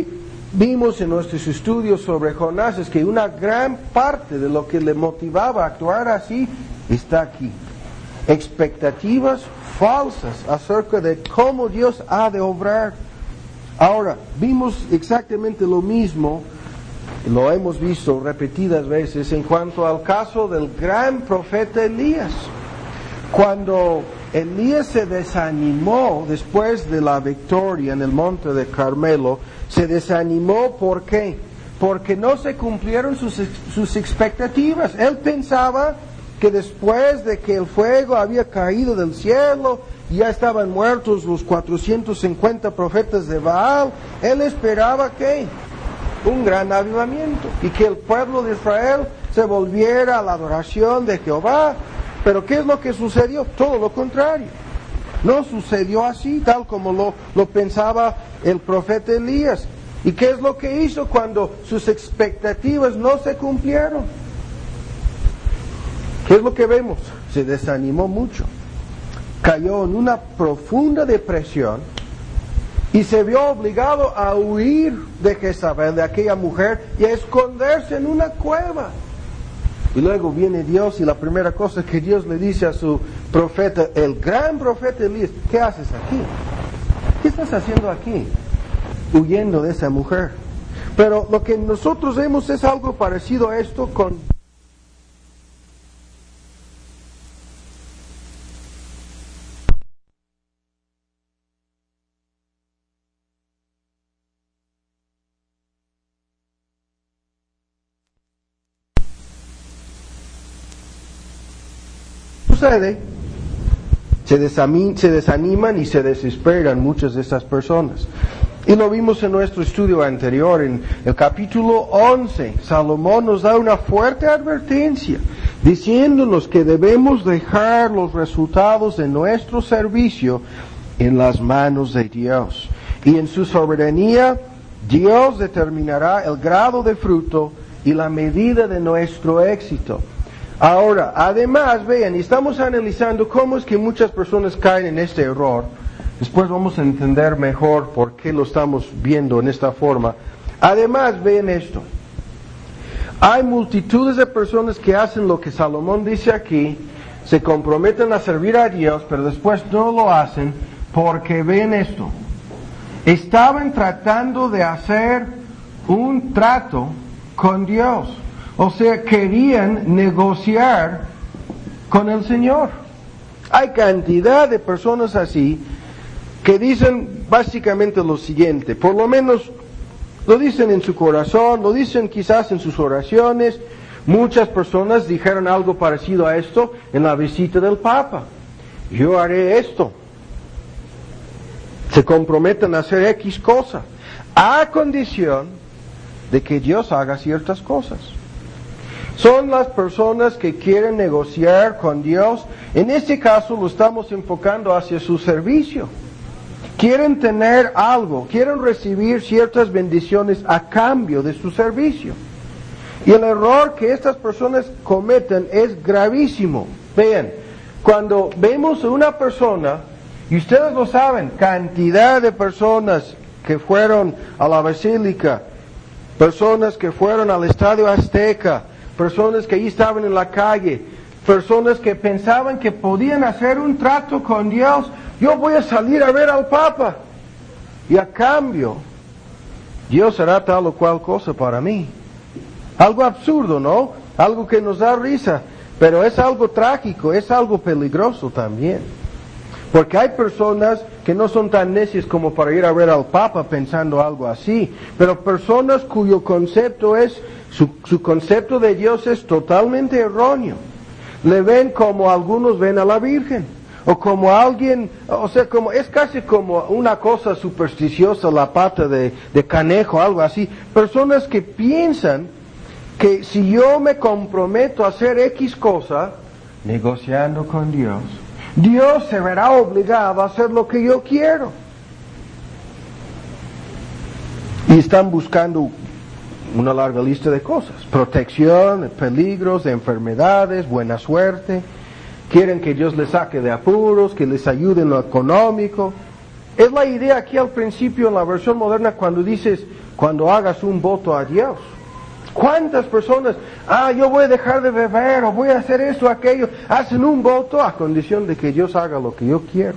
vimos en nuestros estudios sobre Jonás es que una gran parte de lo que le motivaba a actuar así está aquí. Expectativas falsas acerca de cómo Dios ha de obrar. Ahora, vimos exactamente lo mismo, lo hemos visto repetidas veces en cuanto al caso del gran profeta Elías. Cuando Elías se desanimó después de la victoria en el monte de Carmelo, se desanimó, ¿por qué? Porque no se cumplieron sus expectativas. Él pensaba que después de que el fuego había caído del cielo, ya estaban muertos los 450 profetas de Baal, él esperaba que un gran avivamiento y que el pueblo de Israel se volviera a la adoración de Jehová. Pero ¿qué es lo que sucedió? Todo lo contrario. No sucedió así, tal como lo pensaba el profeta Elías. ¿Y qué es lo que hizo cuando sus expectativas no se cumplieron? ¿Qué es lo que vemos? Se desanimó mucho. Cayó en una profunda depresión y se vio obligado a huir de Jezabel, de aquella mujer, y a esconderse en una cueva. Y luego viene Dios y la primera cosa que Dios le dice a su profeta, el gran profeta Elías, ¿qué haces aquí? ¿Qué estás haciendo aquí? Huyendo de esa mujer. Pero lo que nosotros vemos es algo parecido a esto con... sucede, se desaniman y se desesperan muchas de estas personas. Y lo vimos en nuestro estudio anterior, en el capítulo 11, Salomón nos da una fuerte advertencia, diciéndonos que debemos dejar los resultados de nuestro servicio en las manos de Dios. Y en su soberanía, Dios determinará el grado de fruto y la medida de nuestro éxito. Ahora, además, vean, estamos analizando cómo es que muchas personas caen en este error. Después vamos a entender mejor por qué lo estamos viendo en esta forma. Además, vean esto. Hay multitudes de personas que hacen lo que Salomón dice aquí, se comprometen a servir a Dios, pero después no lo hacen porque vean esto. Estaban tratando de hacer un trato con Dios. O sea, querían negociar con el Señor. Hay cantidad de personas así que dicen básicamente lo siguiente, por lo menos lo dicen en su corazón, lo dicen quizás en sus oraciones. Muchas personas dijeron algo parecido a esto en la visita del Papa. Yo haré esto. Se comprometen a hacer X cosa, a condición de que Dios haga ciertas cosas. Son las personas que quieren negociar con Dios. En este caso lo estamos enfocando hacia su servicio. Quieren tener algo, quieren recibir ciertas bendiciones a cambio de su servicio. Y el error que estas personas cometen es gravísimo. Vean, cuando vemos a una persona, y ustedes lo saben, cantidad de personas que fueron a la basílica, personas que fueron al Estadio Azteca, personas que ahí estaban en la calle, personas que pensaban que podían hacer un trato con Dios. Yo voy a salir a ver al Papa y a cambio Dios hará tal o cual cosa para mí. Algo absurdo, ¿no? Algo que nos da risa, pero es algo trágico, es algo peligroso también. Porque hay personas que no son tan necias como para ir a ver al Papa pensando algo así, pero personas cuyo concepto es, su concepto de Dios es totalmente erróneo. Le ven como algunos ven a la Virgen, o como alguien, o sea, como es casi como una cosa supersticiosa, la pata de canejo, algo así. Personas que piensan que si yo me comprometo a hacer X cosa, negociando con Dios, Dios se verá obligado a hacer lo que yo quiero. Y están buscando una larga lista de cosas: protección, peligros, enfermedades, buena suerte. Quieren que Dios les saque de apuros, que les ayude en lo económico. Es la idea aquí al principio en la versión moderna cuando dices, cuando hagas un voto a Dios. ¿Cuántas personas, yo voy a dejar de beber o voy a hacer esto o aquello, hacen un voto a condición de que Dios haga lo que yo quiero?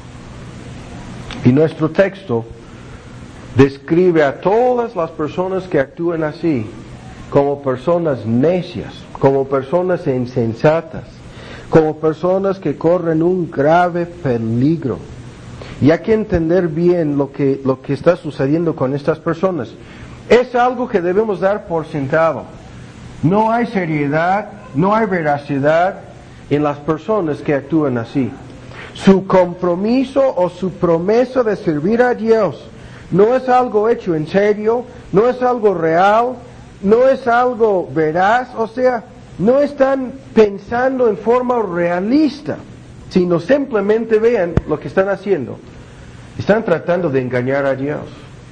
Y nuestro texto describe a todas las personas que actúan así como personas necias, como personas insensatas, como personas que corren un grave peligro. Y hay que entender bien lo que está sucediendo con estas personas. Es algo que debemos dar por sentado. No hay seriedad, no hay veracidad en las personas que actúan así. Su compromiso o su promesa de servir a Dios no es algo hecho en serio, no es algo real, no es algo veraz, o sea, no están pensando en forma realista, sino simplemente vean lo que están haciendo. Están tratando de engañar a Dios.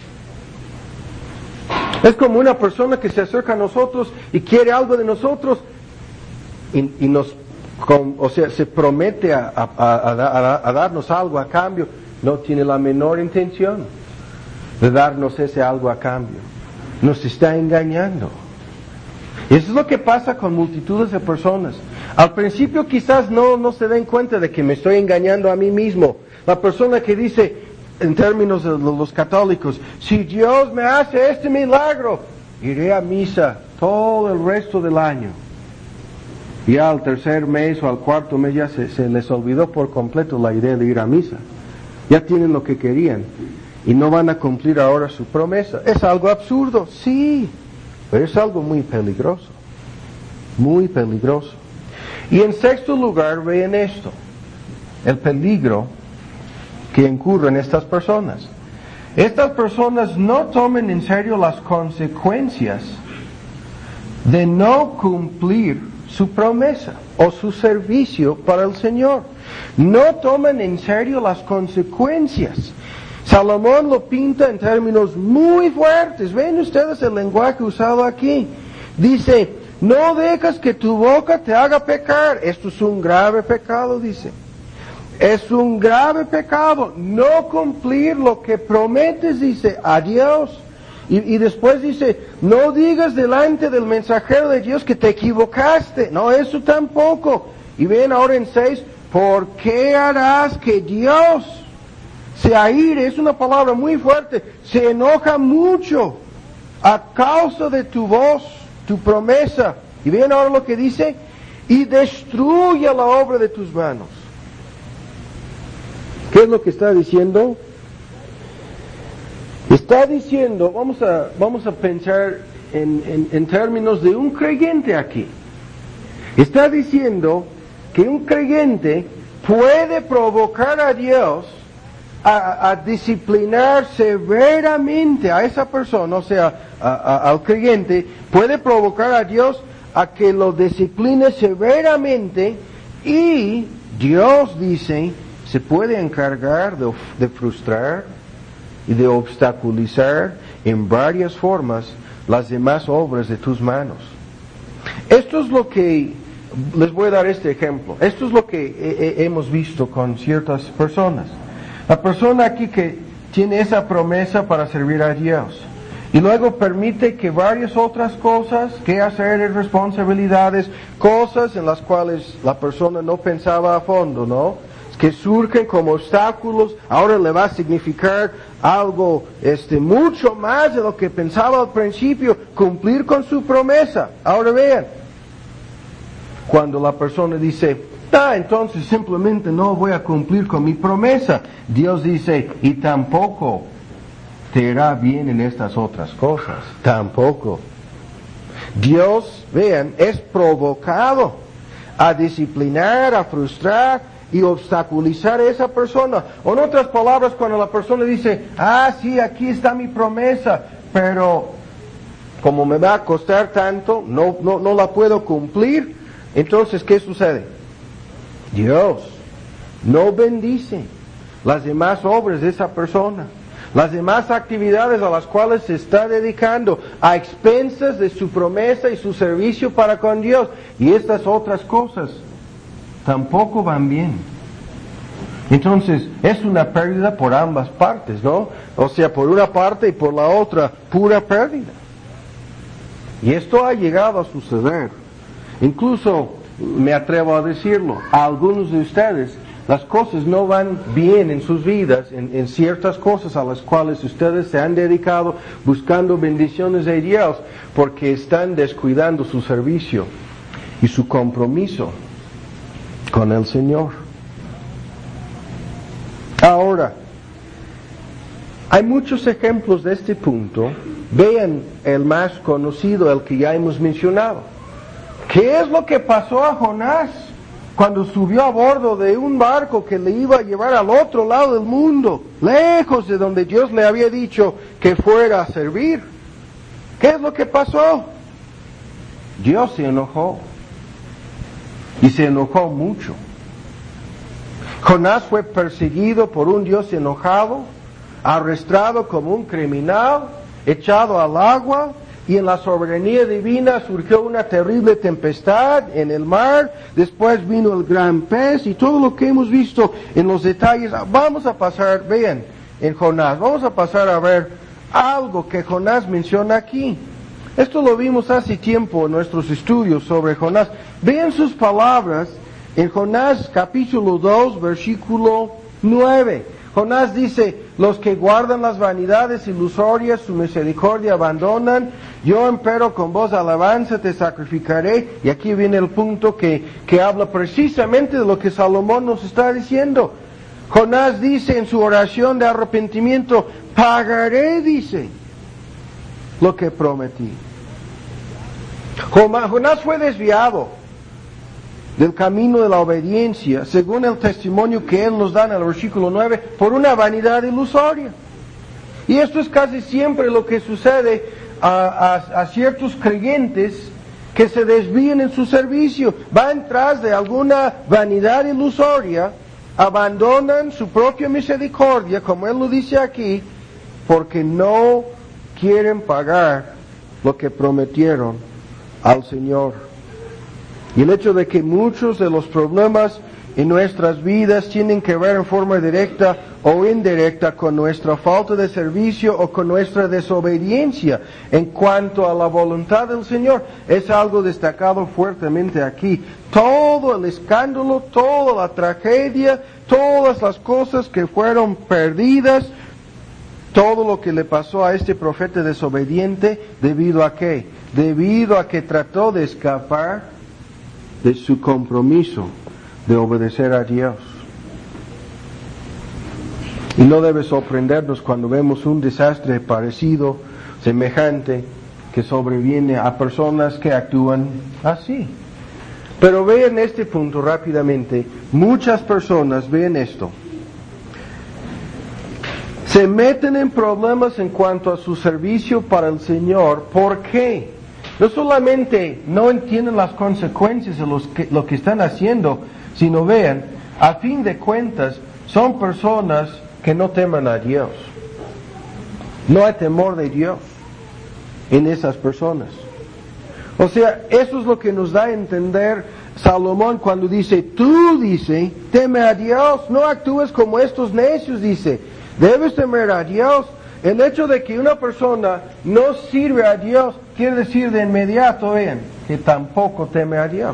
Es como una persona que se acerca a nosotros y quiere algo de nosotros y nos, se promete a darnos algo a cambio, no tiene la menor intención de darnos ese algo a cambio. Nos está engañando. Y eso es lo que pasa con multitudes de personas. Al principio quizás no se den cuenta de que me estoy engañando a mí mismo. La persona que dice, en términos de los católicos, si Dios me hace este milagro, iré a misa todo el resto del año. Y al tercer mes o al cuarto mes ya se les olvidó por completo la idea de ir a misa. Ya tienen lo que querían y no van a cumplir ahora su promesa. Es algo absurdo, sí, pero es algo muy peligroso. Muy peligroso. Y en sexto lugar, vean esto, el peligro que incurren estas personas. Estas personas no toman en serio las consecuencias de no cumplir su promesa o su servicio para el Señor. No toman en serio las consecuencias. Salomón lo pinta en términos muy fuertes. Ven ustedes el lenguaje usado aquí. Dice, no dejas que tu boca te haga pecar. Esto es un grave pecado, dice. Es un grave pecado no cumplir lo que prometes, dice, a Dios. Y después dice, no digas delante del mensajero de Dios que te equivocaste. No, eso tampoco. Y ven ahora en 6, ¿por qué harás que Dios se aire? Es una palabra muy fuerte. Se enoja mucho a causa de tu voz, tu promesa. Y ven ahora lo que dice, y destruye la obra de tus manos. ¿Qué es lo que está diciendo? Está diciendo, vamos a pensar en términos de un creyente aquí. Está diciendo que un creyente puede provocar a Dios a disciplinar severamente a esa persona, o sea, al creyente, puede provocar a Dios a que lo discipline severamente, y Dios dice, se puede encargar de frustrar y de obstaculizar en varias formas las demás obras de tus manos. Esto es lo que, les voy a dar este ejemplo, esto es lo que hemos visto con ciertas personas. La persona aquí que tiene esa promesa para servir a Dios, y luego permite que varias otras cosas, quehaceres, responsabilidades, cosas en las cuales la persona no pensaba a fondo, ¿no?, que surgen como obstáculos, ahora le va a significar algo mucho más de lo que pensaba al principio, cumplir con su promesa. Ahora vean, cuando la persona dice, entonces simplemente no voy a cumplir con mi promesa, Dios dice, y tampoco te irá bien en estas otras cosas, tampoco. Dios, vean, es provocado a disciplinar, a frustrar y obstaculizar a esa persona. O en otras palabras, cuando la persona dice, sí, aquí está mi promesa, pero como me va a costar tanto, no la puedo cumplir, entonces, ¿qué sucede? Dios no bendice las demás obras de esa persona, las demás actividades a las cuales se está dedicando a expensas de su promesa y su servicio para con Dios. Y estas otras cosas tampoco van bien. Entonces, es una pérdida por ambas partes, ¿no? O sea, por una parte y por la otra, pura pérdida. Y esto ha llegado a suceder. Incluso, me atrevo a decirlo, a algunos de ustedes, las cosas no van bien en sus vidas, en ciertas cosas a las cuales ustedes se han dedicado buscando bendiciones de Dios, porque están descuidando su servicio y su compromiso con el Señor. Ahora, hay muchos ejemplos de este punto. Vean el más conocido, el que ya hemos mencionado. ¿Qué es lo que pasó a Jonás cuando subió a bordo de un barco que le iba a llevar al otro lado del mundo, lejos de donde Dios le había dicho que fuera a servir? ¿Qué es lo que pasó? Dios se enojó. Y se enojó mucho. Jonás fue perseguido por un Dios enojado, arrestado como un criminal, echado al agua, y en la soberanía divina surgió una terrible tempestad en el mar, después vino el gran pez y todo lo que hemos visto en los detalles. Vamos a pasar, vean, en Jonás, vamos a pasar a ver algo que Jonás menciona aquí. Esto lo vimos hace tiempo en nuestros estudios sobre Jonás. Vean sus palabras en Jonás capítulo 2, versículo 9. Jonás dice: los que guardan las vanidades ilusorias su misericordia abandonan, yo empero con voz de alabanza te sacrificaré. Y aquí viene el punto que habla precisamente de lo que Salomón nos está diciendo. Jonás dice en su oración de arrepentimiento: pagaré, dice, lo que prometí. Jonás fue desviado del camino de la obediencia, según el testimonio que él nos da en el versículo 9, por una vanidad ilusoria. Y esto es casi siempre lo que sucede a ciertos creyentes que se desvían en su servicio. Van tras de alguna vanidad ilusoria, abandonan su propia misericordia, como él lo dice aquí, porque no quieren pagar lo que prometieron al Señor. Y el hecho de que muchos de los problemas en nuestras vidas tienen que ver en forma directa o indirecta con nuestra falta de servicio o con nuestra desobediencia en cuanto a la voluntad del Señor, es algo destacado fuertemente aquí. Todo el escándalo, toda la tragedia, todas las cosas que fueron perdidas, todo lo que le pasó a este profeta desobediente, ¿debido a qué? Debido a que trató de escapar de su compromiso de obedecer a Dios. Y no debe sorprendernos cuando vemos un desastre parecido, semejante, que sobreviene a personas que actúan así. Pero vean este punto rápidamente. Muchas personas ven esto. Se meten en problemas en cuanto a su servicio para el Señor. ¿Por qué? No solamente no entienden las consecuencias de lo que están haciendo, sino vean, a fin de cuentas, son personas que no temen a Dios. No hay temor de Dios en esas personas. O sea, eso es lo que nos da a entender Salomón cuando dice, tú, dice, teme a Dios, no actúes como estos necios, dice, debes temer a Dios. El hecho de que una persona no sirve a Dios quiere decir de inmediato, vean, que tampoco teme a Dios.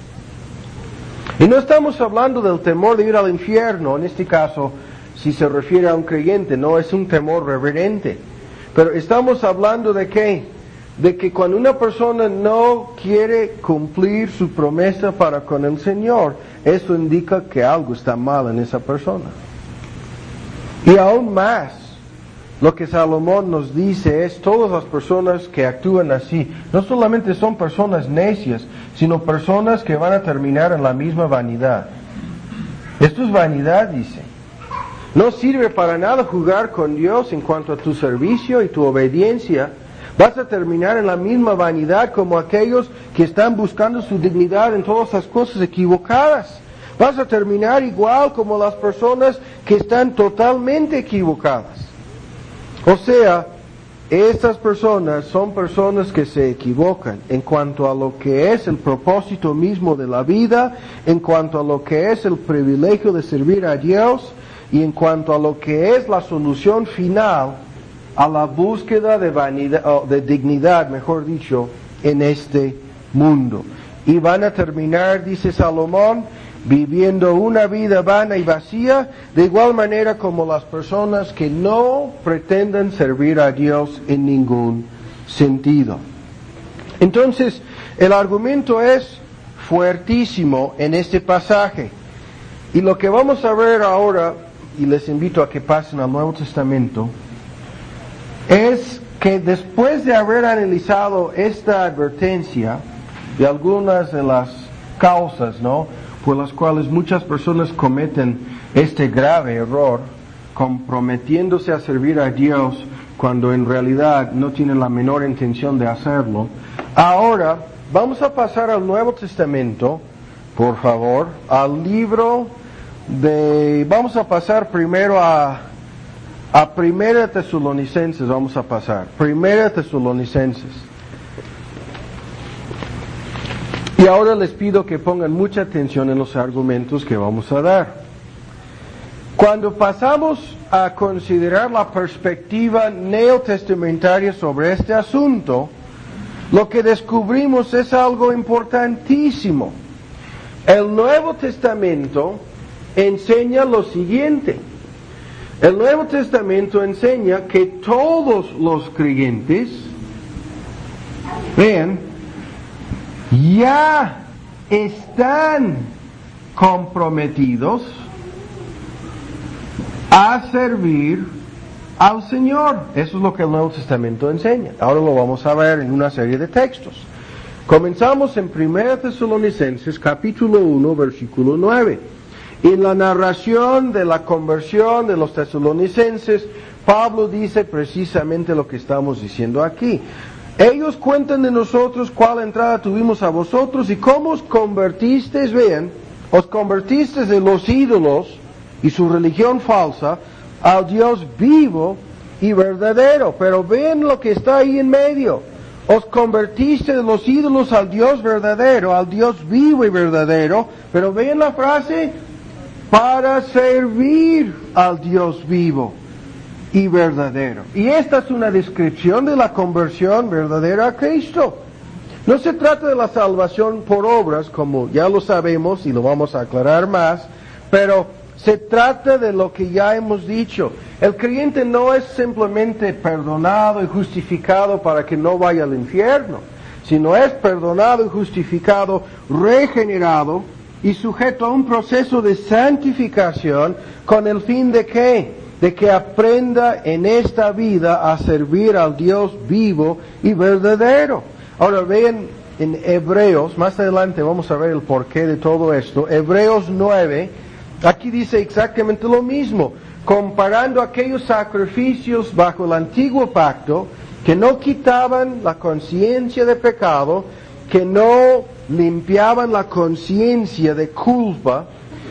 Y no estamos hablando del temor de ir al infierno, en este caso, si se refiere a un creyente, no es un temor reverente. Pero estamos hablando de qué? De que cuando una persona no quiere cumplir su promesa para con el Señor, eso indica que algo está mal en esa persona. Y aún más, lo que Salomón nos dice es, todas las personas que actúan así, no solamente son personas necias, sino personas que van a terminar en la misma vanidad. Esto es vanidad, dice. No sirve para nada jugar con Dios en cuanto a tu servicio y tu obediencia. Vas a terminar en la misma vanidad como aquellos que están buscando su dignidad en todas las cosas equivocadas. Vas a terminar igual como las personas que están totalmente equivocadas. O sea, estas personas son personas que se equivocan en cuanto a lo que es el propósito mismo de la vida, en cuanto a lo que es el privilegio de servir a Dios y en cuanto a lo que es la solución final a la búsqueda de vanidad, o de dignidad, mejor dicho, en este mundo. Y van a terminar, dice Salomón, viviendo una vida vana y vacía, de igual manera como las personas que no pretenden servir a Dios en ningún sentido. Entonces, el argumento es fuertísimo en este pasaje. Y lo que vamos a ver ahora, y les invito a que pasen al Nuevo Testamento, es que después de haber analizado esta advertencia de algunas de las causas, ¿no?, por las cuales muchas personas cometen este grave error, comprometiéndose a servir a Dios cuando en realidad no tienen la menor intención de hacerlo. Ahora vamos a pasar al Nuevo Testamento, por favor, al libro vamos a pasar primero a Primera Tesalonicenses, vamos a pasar, Primera Tesalonicenses. Y ahora les pido que pongan mucha atención en los argumentos que vamos a dar. Cuando pasamos a considerar la perspectiva neotestamentaria sobre este asunto, lo que descubrimos es algo importantísimo. El Nuevo Testamento enseña lo siguiente. El Nuevo Testamento enseña que todos los creyentes, vean, ya están comprometidos a servir al Señor. Eso es lo que el Nuevo Testamento enseña. Ahora lo vamos a ver en una serie de textos. Comenzamos en 1 Tesalonicenses capítulo 1 versículo 9. En la narración de la conversión de los tesalonicenses, Pablo dice precisamente lo que estamos diciendo aquí. Ellos cuentan de nosotros cuál entrada tuvimos a vosotros y cómo os convertisteis, vean, os convertisteis de los ídolos y su religión falsa al Dios vivo y verdadero. Pero vean lo que está ahí en medio. Os convertisteis de los ídolos al Dios verdadero, al Dios vivo y verdadero. Pero vean la frase, para servir al Dios vivo y verdadero. Y esta es una descripción de la conversión verdadera a Cristo. No se trata de la salvación por obras, como ya lo sabemos y lo vamos a aclarar más, pero se trata de lo que ya hemos dicho. El creyente no es simplemente perdonado y justificado para que no vaya al infierno, sino es perdonado y justificado, regenerado y sujeto a un proceso de santificación con el fin de ¿qué? De que aprenda en esta vida a servir al Dios vivo y verdadero. Ahora vean en Hebreos, más adelante vamos a ver el porqué de todo esto. Hebreos 9, aquí dice exactamente lo mismo, comparando aquellos sacrificios bajo el antiguo pacto que no quitaban la conciencia de pecado, que no limpiaban la conciencia de culpa.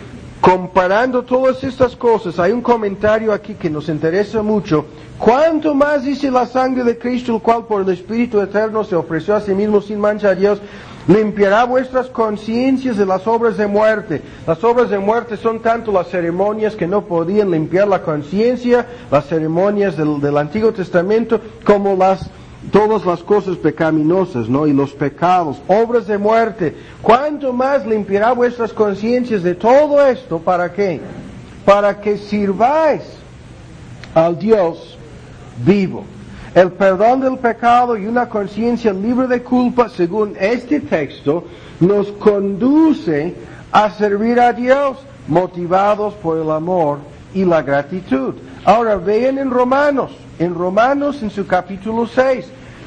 Comparando todas estas cosas, hay un comentario aquí que nos interesa mucho. ¿Cuánto más dice la sangre de Cristo, el cual por el Espíritu Eterno se ofreció a sí mismo sin mancha a Dios, limpiará vuestras conciencias de las obras de muerte? Las obras de muerte son tanto las ceremonias que no podían limpiar la conciencia, las ceremonias del Antiguo Testamento, como todas las cosas pecaminosas, ¿no? Y los pecados, obras de muerte. ¿Cuánto más limpiará vuestras conciencias de todo esto? ¿Para qué? Para que sirváis al Dios vivo. El perdón del pecado y una conciencia libre de culpa, según este texto, nos conduce a servir a Dios, motivados por el amor y la gratitud. Ahora vean en Romanos en su capítulo 6.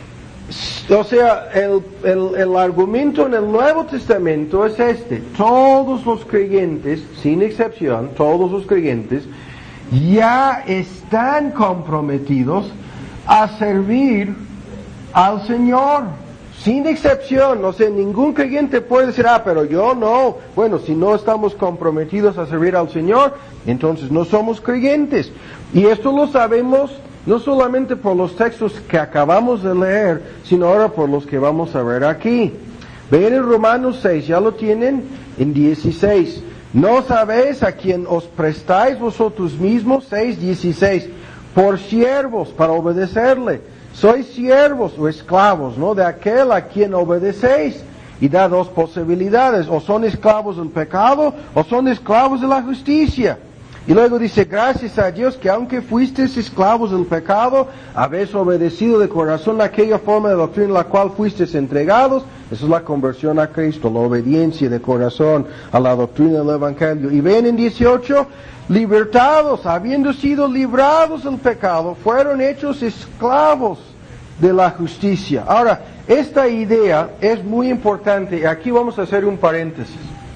O sea, el argumento en el Nuevo Testamento es este. Todos los creyentes, sin excepción, todos los creyentes, ya están comprometidos a servir al Señor. Sin excepción. O sea, ningún creyente puede decir, pero yo no. Bueno, si no estamos comprometidos a servir al Señor, entonces no somos creyentes. Y esto lo sabemos no solamente por los textos que acabamos de leer, sino ahora por los que vamos a ver aquí. Ven en Romanos 6, ya lo tienen en 16. ¿No sabéis a quién os prestáis vosotros mismos? 6:16. Por siervos, para obedecerle. Sois siervos o esclavos, ¿no? De aquel a quien obedecéis. Y da dos posibilidades. O son esclavos del pecado, o son esclavos de la justicia. Y luego dice, gracias a Dios que aunque fuisteis esclavos del pecado, habéis obedecido de corazón aquella forma de doctrina en la cual fuisteis entregados. Esa es la conversión a Cristo, la obediencia de corazón a la doctrina del Evangelio. Y ven en 18, libertados, habiendo sido librados del pecado, fueron hechos esclavos de la justicia. Ahora, esta idea es muy importante. Aquí vamos a hacer un paréntesis.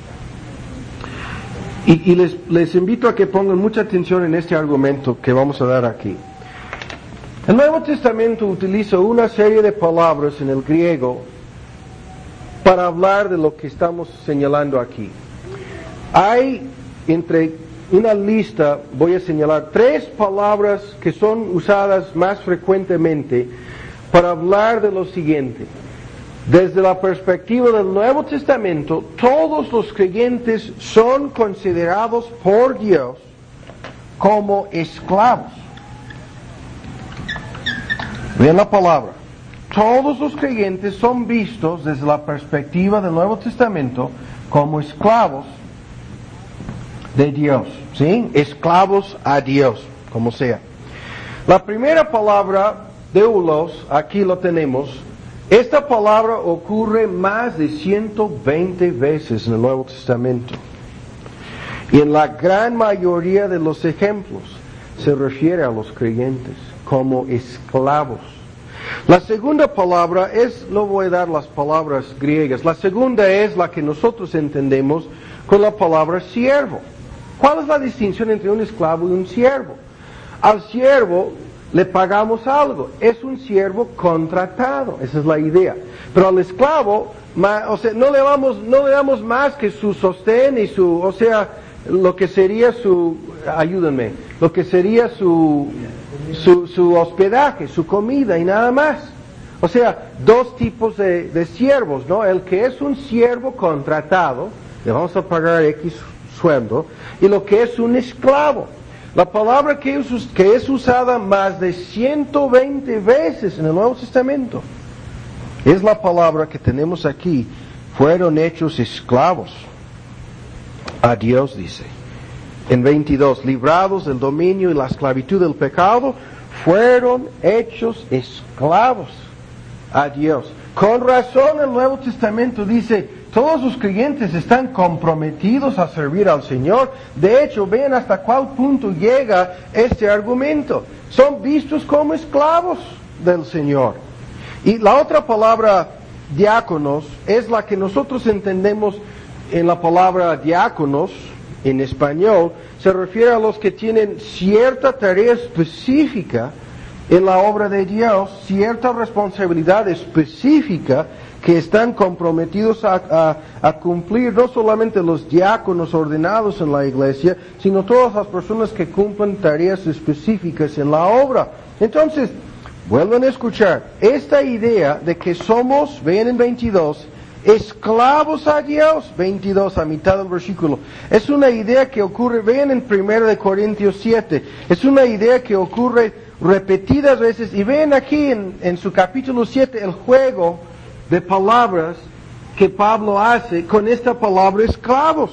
Y les invito a que pongan mucha atención en este argumento que vamos a dar aquí. El Nuevo Testamento utiliza una serie de palabras en el griego para hablar de lo que estamos señalando aquí. Hay entre una lista, voy a señalar 3 palabras que son usadas más frecuentemente para hablar de lo siguiente. Desde la perspectiva del Nuevo Testamento, todos los creyentes son considerados por Dios como esclavos. Vean la palabra. Todos los creyentes son vistos desde la perspectiva del Nuevo Testamento como esclavos de Dios, ¿sí? Esclavos a Dios, como sea. La primera palabra, doulos, aquí lo tenemos. Esta palabra ocurre más de 120 veces en el Nuevo Testamento. Y en la gran mayoría de los ejemplos se refiere a los creyentes como esclavos. La segunda palabra es, no voy a dar las palabras griegas, la segunda es la que nosotros entendemos con la palabra siervo. ¿Cuál es la distinción entre un esclavo y un siervo? Al siervo le pagamos algo, es un siervo contratado, esa es la idea. Pero al esclavo, no le damos más que su sostén y lo que sería su hospedaje, su comida y nada más. O sea, 2 tipos de siervos, ¿no? El que es un siervo contratado, le vamos a pagar X sueldo, y lo que es un esclavo. La palabra que es usada más de 120 veces en el Nuevo Testamento es la palabra que tenemos aquí. Fueron hechos esclavos a Dios, dice. En 22, librados del dominio y la esclavitud del pecado, fueron hechos esclavos a Dios. Con razón el Nuevo Testamento dice, todos los creyentes están comprometidos a servir al Señor. De hecho, vean hasta cuál punto llega este argumento. Son vistos como esclavos del Señor. Y la otra palabra, diáconos, es la que nosotros entendemos en la palabra diáconos, en español, se refiere a los que tienen cierta tarea específica en la obra de Dios, cierta responsabilidad específica que están comprometidos a cumplir, no solamente los diáconos ordenados en la iglesia, sino todas las personas que cumplen tareas específicas en la obra. Entonces, vuelven a escuchar, esta idea de que somos, vean en 22, esclavos a Dios, 22 a mitad del versículo, es una idea que ocurre, vean en 1 Corintios 7, es una idea que ocurre repetidas veces, y ven aquí en su capítulo 7 el juego de palabras que Pablo hace con esta palabra esclavos.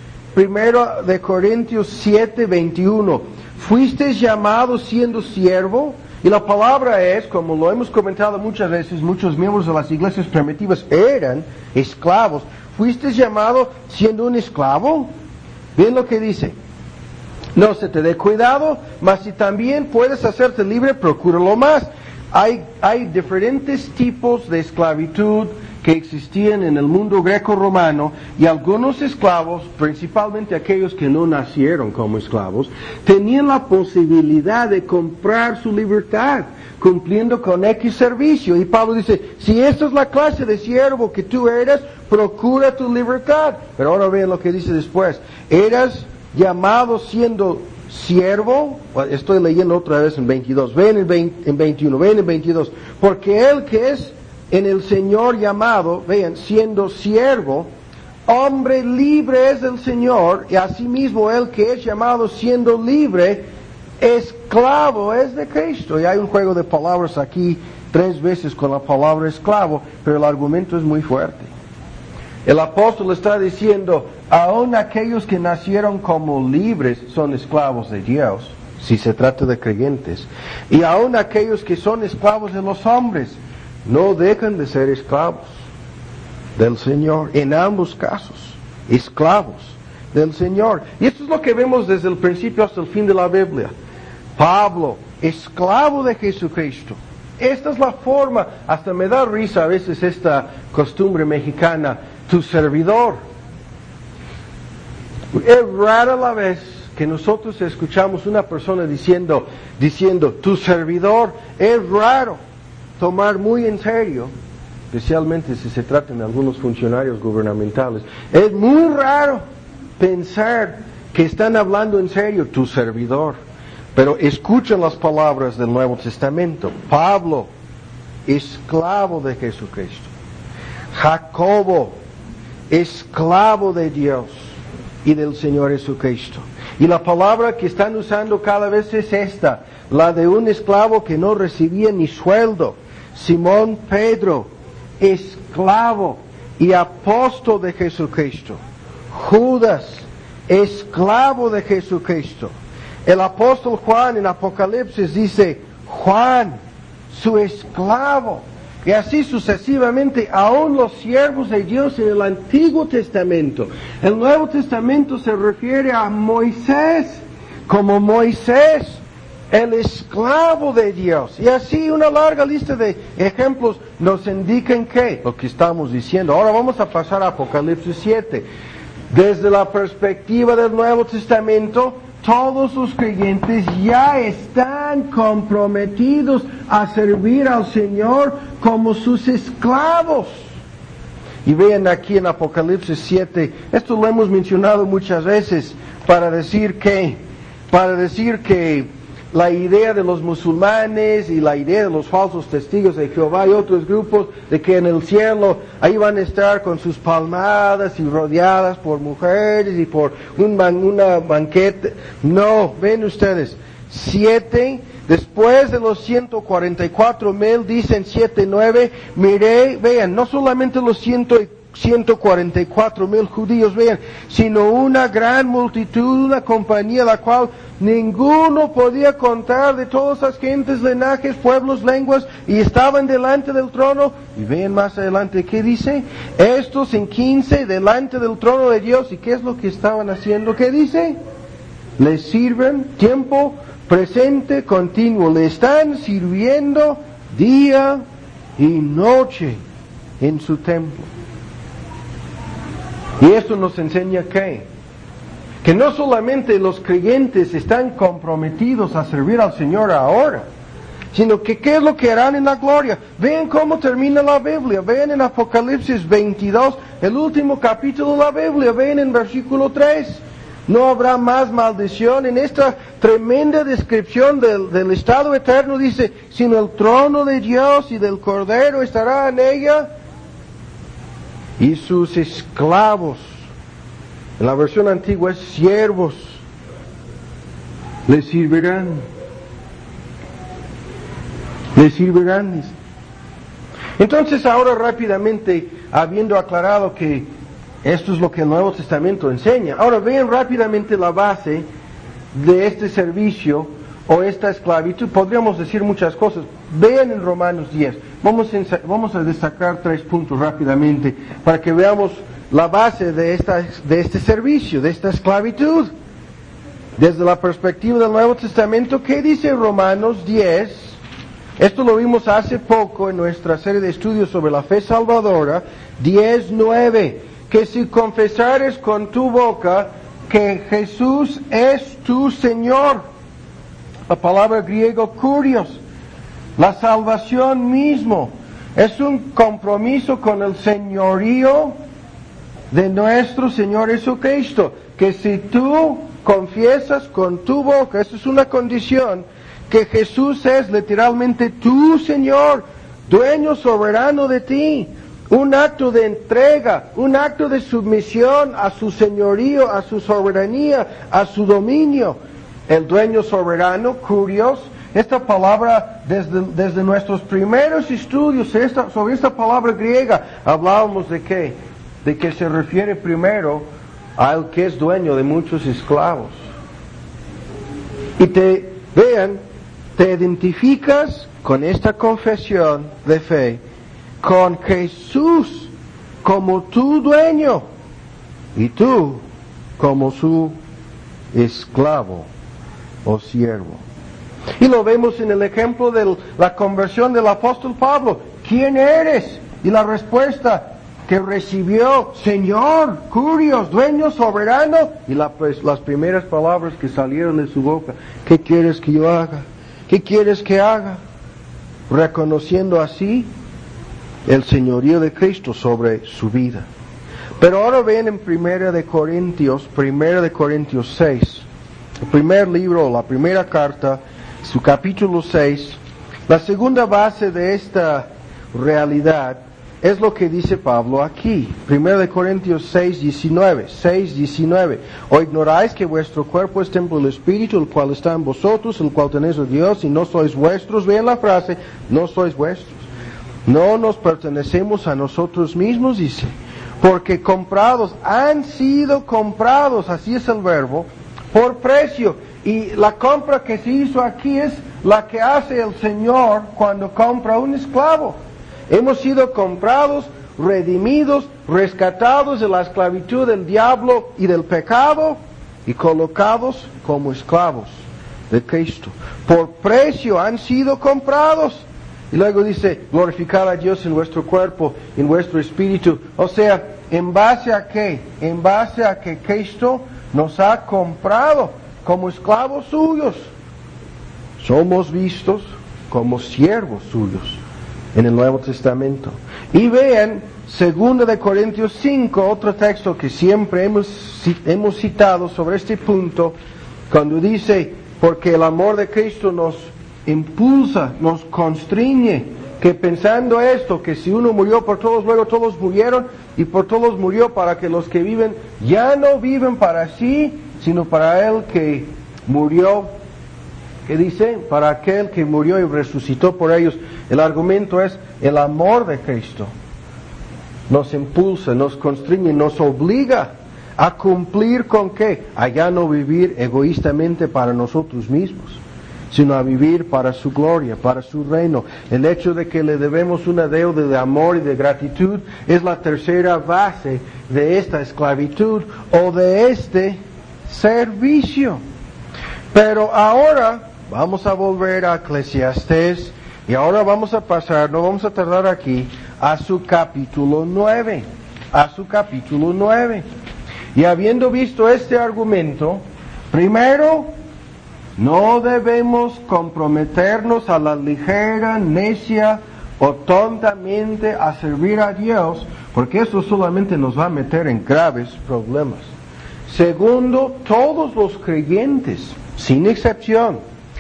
1 Corintios 7, 21. Fuisteis llamados siendo siervo, y la palabra es, como lo hemos comentado muchas veces, muchos miembros de las iglesias primitivas eran esclavos. Fuisteis llamado siendo un esclavo. Ven lo que dice. No se te dé cuidado, mas si también puedes hacerte libre, procúralo más. Hay diferentes tipos de esclavitud que existían en el mundo greco-romano, y algunos esclavos, principalmente aquellos que no nacieron como esclavos, tenían la posibilidad de comprar su libertad cumpliendo con X servicio. Y Pablo dice, si esta es la clase de siervo que tú eres, procura tu libertad. Pero ahora vean lo que dice después. Eras llamado siendo siervo, estoy leyendo otra vez en 22, ven en 21, ven en 22, porque el que es en el Señor llamado, vean, siendo siervo, hombre libre es del Señor, y asimismo el que es llamado siendo libre, esclavo es de Cristo. Y hay un juego de palabras aquí 3 veces con la palabra esclavo, pero el argumento es muy fuerte. El apóstol está diciendo, aún aquellos que nacieron como libres son esclavos de Dios, si se trata de creyentes. Y aún aquellos que son esclavos de los hombres, no dejan de ser esclavos del Señor. En ambos casos, esclavos del Señor. Y esto es lo que vemos desde el principio hasta el fin de la Biblia. Pablo, esclavo de Jesucristo. Esta es la forma, hasta me da risa a veces esta costumbre mexicana, tu servidor. Es rara la vez que nosotros escuchamos una persona diciendo, tu servidor. Es raro tomar muy en serio, especialmente si se trata de algunos funcionarios gubernamentales. Es muy raro pensar que están hablando en serio, tu servidor. Pero escuchen las palabras del Nuevo Testamento. Pablo, esclavo de Jesucristo. Jacobo, esclavo de Dios y del Señor Jesucristo. Y la palabra que están usando cada vez es esta, la de un esclavo que no recibía ni sueldo. Simón Pedro, esclavo y apóstol de Jesucristo. Judas, esclavo de Jesucristo. El apóstol Juan en Apocalipsis dice, Juan, su esclavo. Y así sucesivamente, aún los siervos de Dios en el Antiguo Testamento. El Nuevo Testamento se refiere a Moisés, como Moisés, el esclavo de Dios. Y así una larga lista de ejemplos nos indican que lo que estamos diciendo. Ahora vamos a pasar a Apocalipsis 7. Desde la perspectiva del Nuevo Testamento, todos los creyentes ya están comprometidos a servir al Señor como sus esclavos. Y vean aquí en Apocalipsis 7, esto lo hemos mencionado muchas veces para decir que la idea de los musulmanes y la idea de los falsos testigos de Jehová y otros grupos de que en el cielo ahí van a estar con sus palmadas y rodeadas por mujeres y por una banquete. No, ven ustedes, 7, después de los 144,000, dicen 7:9, miré, vean, no solamente los 144,000 judíos, vean, sino una gran multitud, una compañía, la cual ninguno podía contar, de todas las gentes, linajes, pueblos, lenguas, y estaban delante del trono. Y vean más adelante, ¿qué dice? Estos en 15, delante del trono de Dios. ¿Y qué es lo que estaban haciendo? ¿Qué dice? Le sirven, tiempo presente, continuo. Le están sirviendo día y noche en su templo. Y esto nos enseña que no solamente los creyentes están comprometidos a servir al Señor ahora, sino que ¿qué es lo que harán en la gloria? Vean cómo termina la Biblia, vean en Apocalipsis 22, el último capítulo de la Biblia, vean en versículo 3, no habrá más maldición. En esta tremenda descripción del estado eterno dice, sino el trono de Dios y del Cordero estará en ella, y sus esclavos. En la versión antigua es siervos, le servirán. Entonces ahora rápidamente, habiendo aclarado que esto es lo que el Nuevo Testamento enseña, ahora vean rápidamente la base de este servicio o esta esclavitud. Podríamos decir muchas cosas. Vean en Romanos 10. Vamos a destacar 3 puntos rápidamente para que veamos la base de este servicio, de esta esclavitud. Desde la perspectiva del Nuevo Testamento, ¿qué dice Romanos 10? Esto lo vimos hace poco en nuestra serie de estudios sobre la fe salvadora. 10:9, que si confesares con tu boca que Jesús es tu Señor, la palabra griego kurios, la salvación mismo, es un compromiso con el señorío de nuestro Señor Jesucristo, que si tú confiesas con tu boca, esa es una condición, que Jesús es literalmente tu Señor, dueño soberano de ti, un acto de entrega, un acto de sumisión a su señorío, a su soberanía, a su dominio. El dueño soberano, kurios, esta palabra desde nuestros primeros estudios sobre esta palabra griega, hablábamos de qué, de que se refiere primero al que es dueño de muchos esclavos. Y te identificas con esta confesión de fe, con Jesús como tu dueño y tú como su esclavo o siervo. Y lo vemos en el ejemplo de la conversión del apóstol Pablo. ¿Quién eres? Y la respuesta que recibió, Señor, kurios, dueño soberano. Y las primeras palabras que salieron de su boca, ¿qué quieres que yo haga? ¿Qué quieres que haga? Reconociendo así el señorío de Cristo sobre su vida. Pero ahora ven en 1 Corintios 6, el primer libro, la primera carta, su capítulo 6, la segunda base de esta realidad es lo que dice Pablo aquí. 1 Corintios 6:19. ¿O ignoráis que vuestro cuerpo es templo del Espíritu, el cual está en vosotros, el cual tenéis de Dios, y no sois vuestros? Vean la frase, no sois vuestros. No nos pertenecemos a nosotros mismos, dice, porque han sido comprados, así es el verbo, por precio. Y la compra que se hizo aquí es la que hace el Señor cuando compra un esclavo. Hemos sido comprados, redimidos, rescatados de la esclavitud del diablo y del pecado y colocados como esclavos de Cristo. Por precio han sido comprados. Y luego dice, glorificar a Dios en vuestro cuerpo, en vuestro espíritu. O sea, ¿en base a qué? En base a que Cristo nos ha comprado como esclavos suyos. Somos vistos como siervos suyos en el Nuevo Testamento. Y vean, 2 Corintios 5, otro texto que siempre hemos citado sobre este punto, cuando dice, porque el amor de Cristo nos impulsa, nos constriñe, que pensando esto, que si uno murió por todos, luego todos murieron, y por todos murió para que los que viven ya no viven para sí, sino para Él que murió, ¿qué dice? Para aquel que murió y resucitó por ellos. El argumento es el amor de Cristo. Nos impulsa, nos constriñe, nos obliga a cumplir con ¿qué? A ya no vivir egoístamente para nosotros mismos, sino a vivir para su gloria, para su reino. El hecho de que le debemos una deuda de amor y de gratitud es la tercera base de esta esclavitud o de este servicio. Pero ahora vamos a volver a Eclesiastés y ahora vamos a pasar, no vamos a tardar aquí, a su capítulo 9. A su capítulo 9. Y habiendo visto este argumento, primero, no debemos comprometernos a la ligera, necia o tontamente a servir a Dios, porque eso solamente nos va a meter en graves problemas. Segundo, todos los creyentes, sin excepción,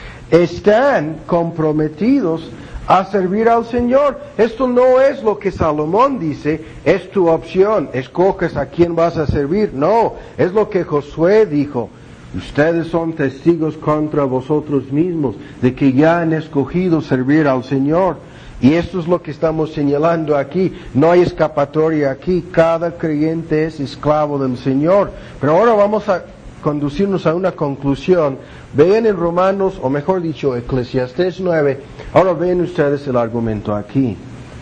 están comprometidos a servir al Señor. Esto no es lo que Salomón dice, es tu opción, escoges a quién vas a servir. No, es lo que Josué dijo. Ustedes son testigos contra vosotros mismos de que ya han escogido servir al Señor. Y esto es lo que estamos señalando aquí. No hay escapatoria aquí. Cada creyente es esclavo del Señor. Pero ahora vamos a conducirnos a una conclusión. Vean en Romanos, o mejor dicho, Eclesiastés 9. Ahora ven ustedes el argumento aquí.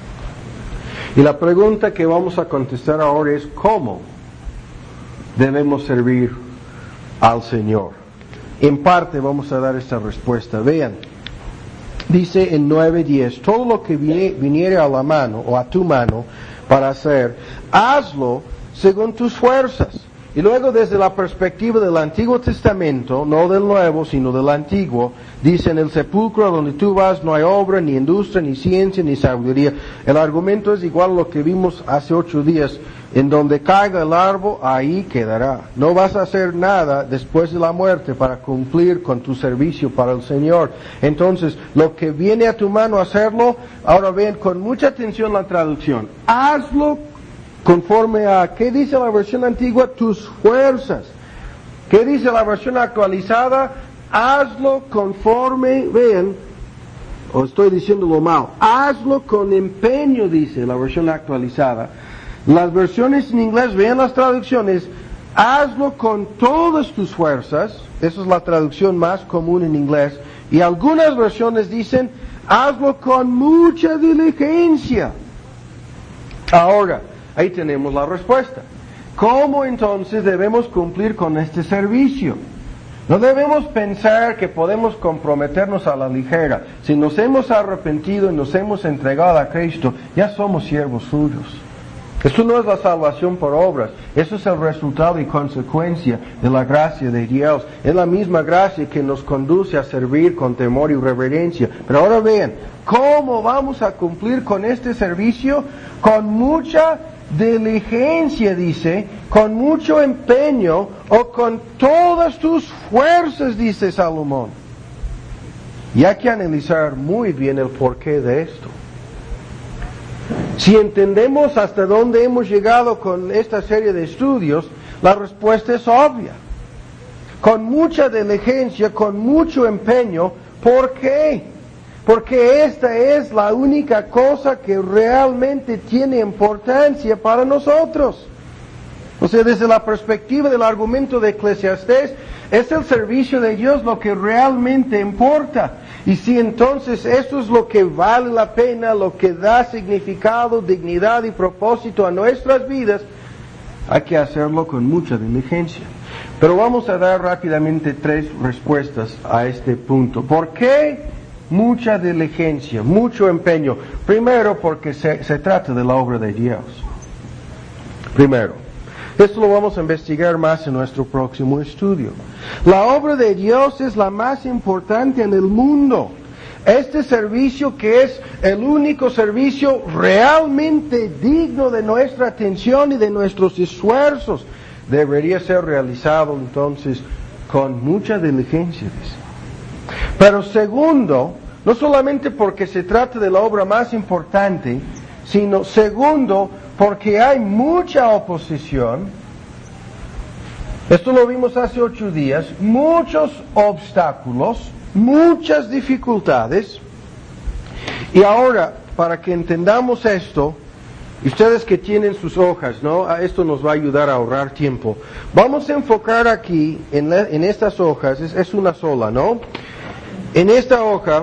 Y la pregunta que vamos a contestar ahora es, ¿cómo debemos servir al Señor? En parte vamos a dar esta respuesta. Vean, dice en 9:10, todo lo que viniere a la mano o a tu mano para hacer, hazlo según tus fuerzas, Y luego desde la perspectiva del Antiguo Testamento, no del Nuevo, sino del Antiguo, dice: en el sepulcro donde tú vas no hay obra, ni industria, ni ciencia, ni sabiduría. El argumento es igual a lo que vimos hace 8 días. En donde caiga el árbol, ahí quedará. No vas a hacer nada después de la muerte para cumplir con tu servicio para el Señor. Entonces, lo que viene a tu mano hacerlo, ahora ven con mucha atención la traducción. Hazlo conforme a, ¿qué dice la versión antigua? Tus fuerzas. ¿Qué dice la versión actualizada? Hazlo conforme, vean, o estoy diciéndolo mal, hazlo con empeño, dice la versión actualizada. Las versiones en inglés, vean las traducciones, hazlo con todas tus fuerzas, esa es la traducción más común en inglés, y algunas versiones dicen, hazlo con mucha diligencia. Ahora, ahí tenemos la respuesta. ¿Cómo entonces debemos cumplir con este servicio? No debemos pensar que podemos comprometernos a la ligera. Si nos hemos arrepentido y nos hemos entregado a Cristo, ya somos siervos suyos. Esto no es la salvación por obras, eso es el resultado y consecuencia de la gracia de Dios. Es la misma gracia que nos conduce a servir con temor y reverencia. Pero ahora vean, ¿cómo vamos a cumplir con este servicio? Con mucha diligencia, dice, con mucho empeño o con todas tus fuerzas, dice Salomón. Y hay que analizar muy bien el porqué de esto. Si entendemos hasta dónde hemos llegado con esta serie de estudios, la respuesta es obvia. Con mucha diligencia, con mucho empeño. ¿Por qué? Porque esta es la única cosa que realmente tiene importancia para nosotros. O sea, desde la perspectiva del argumento de Eclesiastés, es el servicio de Dios lo que realmente importa. Y si entonces eso es lo que vale la pena, lo que da significado, dignidad y propósito a nuestras vidas, hay que hacerlo con mucha diligencia. Pero vamos a dar rápidamente 3 respuestas a este punto. ¿Por qué mucha diligencia, mucho empeño? Primero, porque se trata de la obra de Dios. Primero. Esto lo vamos a investigar más en nuestro próximo estudio. La obra de Dios es la más importante en el mundo. Este servicio, que es el único servicio realmente digno de nuestra atención y de nuestros esfuerzos, debería ser realizado entonces con mucha diligencia. Pero segundo, no solamente porque se trata de la obra más importante, sino segundo, porque hay mucha oposición. Esto lo vimos hace 8 días, muchos obstáculos, muchas dificultades. Y ahora, para que entendamos esto, y ustedes que tienen sus hojas, ¿no? Esto nos va a ayudar a ahorrar tiempo. Vamos a enfocar aquí, en estas hojas, es una sola, ¿no? En esta hoja,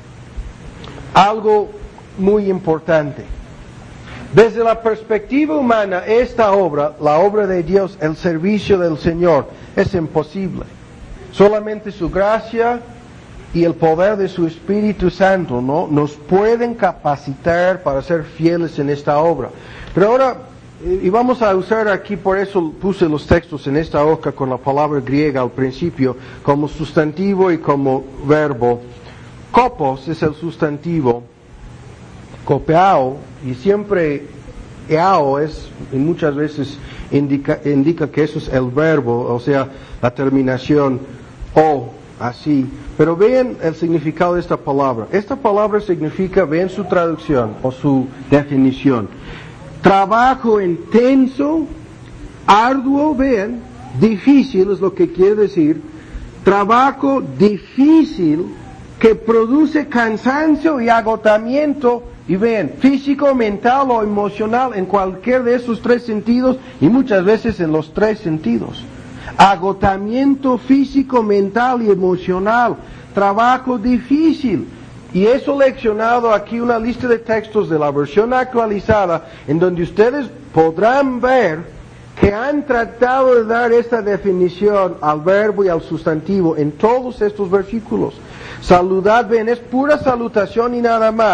algo muy importante. Desde la perspectiva humana, esta obra, la obra de Dios, el servicio del Señor, es imposible. Solamente su gracia y el poder de su Espíritu Santo, ¿no?, nos pueden capacitar para ser fieles en esta obra. Pero ahora, y vamos a usar aquí, por eso puse los textos en esta hoja con la palabra griega al principio, como sustantivo y como verbo. Kopos es el sustantivo, kopeao, y siempre eao es, y muchas veces indica que eso es el verbo, o sea, la terminación o, así. Pero vean el significado de esta palabra. Esta palabra significa, vean su traducción o su definición: trabajo intenso, arduo, vean, difícil es lo que quiere decir. Trabajo difícil que produce cansancio y agotamiento, y vean, físico, mental o emocional, en cualquier de esos 3 sentidos, y muchas veces en los 3 sentidos. Agotamiento físico, mental y emocional, trabajo difícil. Y he seleccionado aquí una lista de textos de la versión actualizada, en donde ustedes podrán ver que han tratado de dar esta definición al verbo y al sustantivo en todos estos versículos. Saludad, ven, es pura salutación y nada más.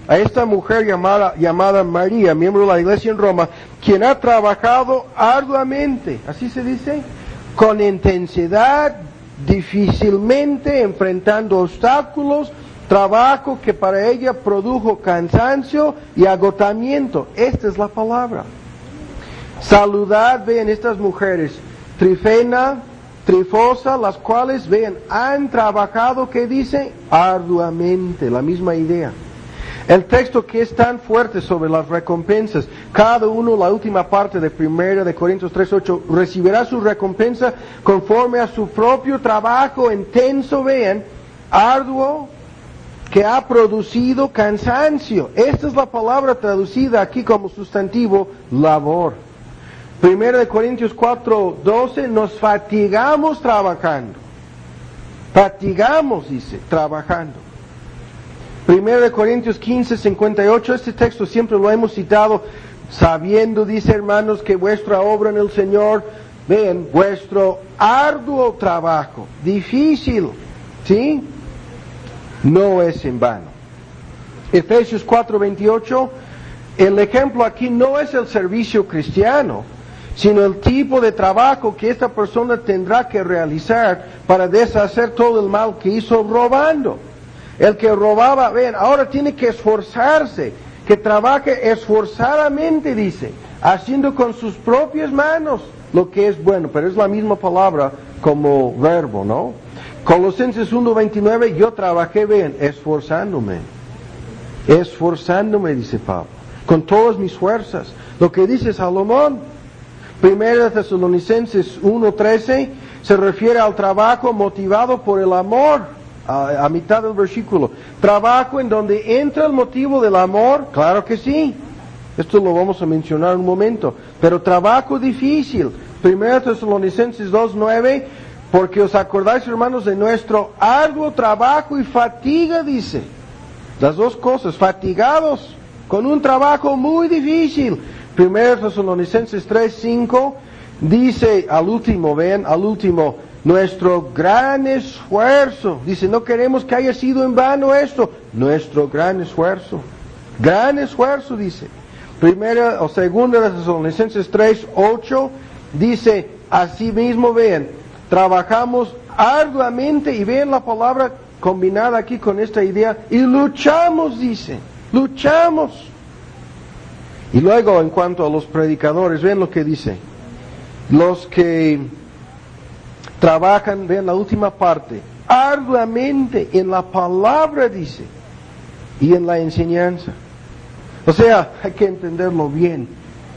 a esta mujer llamada María, miembro de la iglesia en Roma, quien ha trabajado arduamente, así se dice, con intensidad, difícilmente, enfrentando obstáculos, trabajo que para ella produjo cansancio y agotamiento. Esta es la palabra. Saludad, vean, estas mujeres, Trifena, Trifosa, las cuales, vean, han trabajado, ¿qué dice? Arduamente, la misma idea. El texto que es tan fuerte sobre las recompensas, cada uno, la última parte de 1 de Corintios 3:8, recibirá su recompensa conforme a su propio trabajo intenso, vean, arduo, que ha producido cansancio. Esta es la palabra traducida aquí como sustantivo, labor. 1 de Corintios 4:12, nos fatigamos trabajando. Fatigamos, dice, trabajando. 1 de Corintios 15:58, este texto siempre lo hemos citado, sabiendo, dice, hermanos, que vuestra obra en el Señor, vean, vuestro arduo trabajo, difícil, ¿sí? No es en vano. Efesios 4:28, el ejemplo aquí no es el servicio cristiano, sino el tipo de trabajo que esta persona tendrá que realizar para deshacer todo el mal que hizo robando. El que robaba, ven, ahora tiene que esforzarse, que trabaje esforzadamente, dice, haciendo con sus propias manos lo que es bueno, pero es la misma palabra como verbo, ¿no? Colosenses 1:29, yo trabajé, ven, esforzándome, dice Pablo, con todas mis fuerzas. Lo que dice Salomón, 1 Tesalonicenses 1:13, se refiere al trabajo motivado por el amor, a mitad del versículo. Trabajo en donde entra el motivo del amor, claro que sí. Esto lo vamos a mencionar en un momento. Pero trabajo difícil. 1 Tesalonicenses 2:9, porque os acordáis, hermanos, de nuestro arduo trabajo y fatiga, dice. Las dos cosas, fatigados con un trabajo muy difícil. 1 Tesalonicenses 3:5 dice al último, ven, al último, nuestro gran esfuerzo. Dice, no queremos que haya sido en vano esto. Nuestro gran esfuerzo, dice. 1 o 2 Tesalonicenses 3:8 dice, así mismo, vean, trabajamos arduamente, y vean la palabra combinada aquí con esta idea, y luchamos, dice, luchamos. Y luego, en cuanto a los predicadores, ven lo que dice. Los que trabajan, ven la última parte, arduamente en la palabra, dice, y en la enseñanza. O sea, hay que entenderlo bien.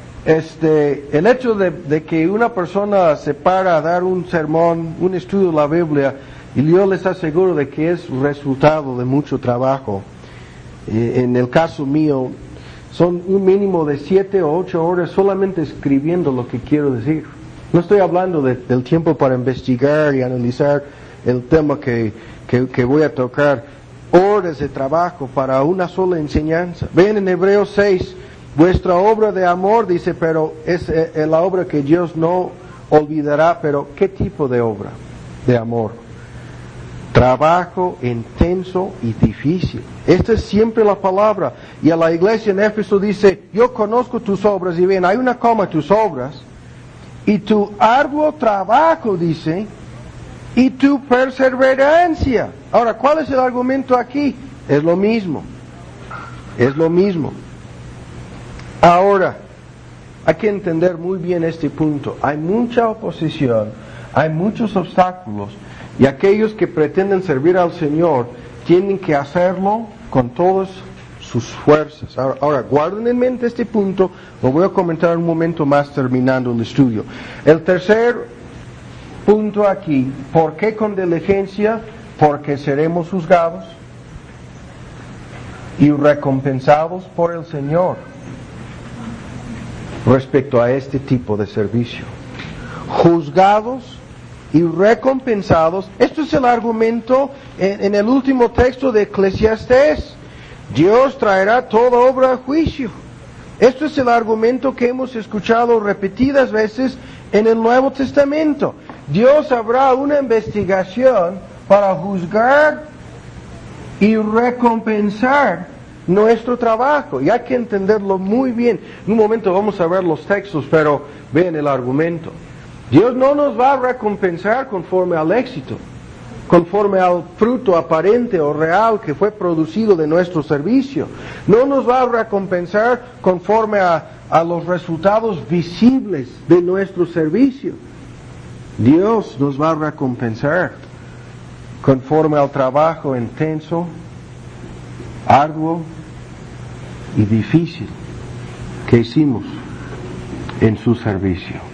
El hecho de que una persona se para a dar un sermón, un estudio de la Biblia, y yo les aseguro de que es resultado de mucho trabajo. En el caso mío, son un mínimo de 7 o 8 horas solamente escribiendo lo que quiero decir. No estoy hablando del tiempo para investigar y analizar el tema que voy a tocar. Horas de trabajo para una sola enseñanza. Ven en Hebreos 6, vuestra obra de amor, dice, pero es la obra que Dios no olvidará. Pero ¿qué tipo de obra de amor? Trabajo intenso y difícil. Esta es siempre la palabra. Y a la iglesia en Éfeso dice, yo conozco tus obras, y ven, hay una coma, tus obras, y tu arduo trabajo, dice, y tu perseverancia. Ahora, ¿cuál es el argumento aquí? Es lo mismo. Ahora, hay que entender muy bien este punto. Hay mucha oposición, hay muchos obstáculos, y aquellos que pretenden servir al Señor tienen que hacerlo con todas sus fuerzas. Ahora, guarden en mente este punto, lo voy a comentar en un momento más terminando el estudio. El tercer punto aquí, ¿por qué con diligencia? Porque seremos juzgados y recompensados por el Señor respecto a este tipo de servicio. Juzgados y recompensados. Esto es el argumento en el último texto de Eclesiastés. Dios traerá toda obra a juicio. Esto es el argumento que hemos escuchado repetidas veces en el Nuevo Testamento. Dios habrá una investigación para juzgar y recompensar nuestro trabajo. Y hay que entenderlo muy bien. En un momento vamos a ver los textos, pero vean el argumento. Dios no nos va a recompensar conforme al éxito, conforme al fruto aparente o real que fue producido de nuestro servicio. No nos va a recompensar conforme a los resultados visibles de nuestro servicio. Dios nos va a recompensar conforme al trabajo intenso, arduo y difícil que hicimos en su servicio.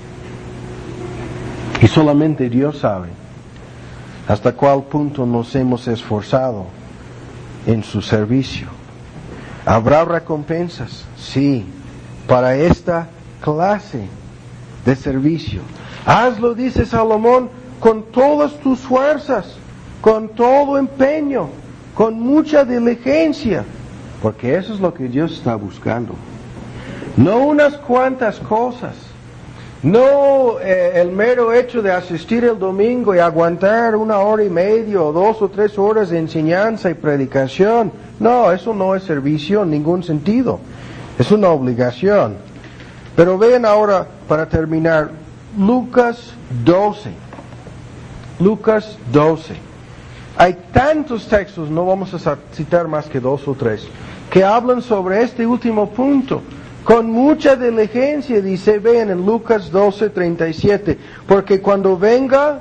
Y solamente Dios sabe hasta cuál punto nos hemos esforzado en su servicio. ¿Habrá recompensas? Sí, para esta clase de servicio. Hazlo, dice Salomón, con todas tus fuerzas, con todo empeño, con mucha diligencia, porque eso es lo que Dios está buscando. No unas cuantas cosas, no el mero hecho de asistir el domingo y aguantar 1 hora y media o 2 o 3 horas de enseñanza y predicación. No, eso no es servicio en ningún sentido, es una obligación. Pero vean ahora, para terminar, Lucas 12. Lucas 12. Hay tantos textos, no vamos a citar más que 2 o 3, que hablan sobre este último punto. Con mucha diligencia, dice, vean en Lucas 12:37, porque cuando venga,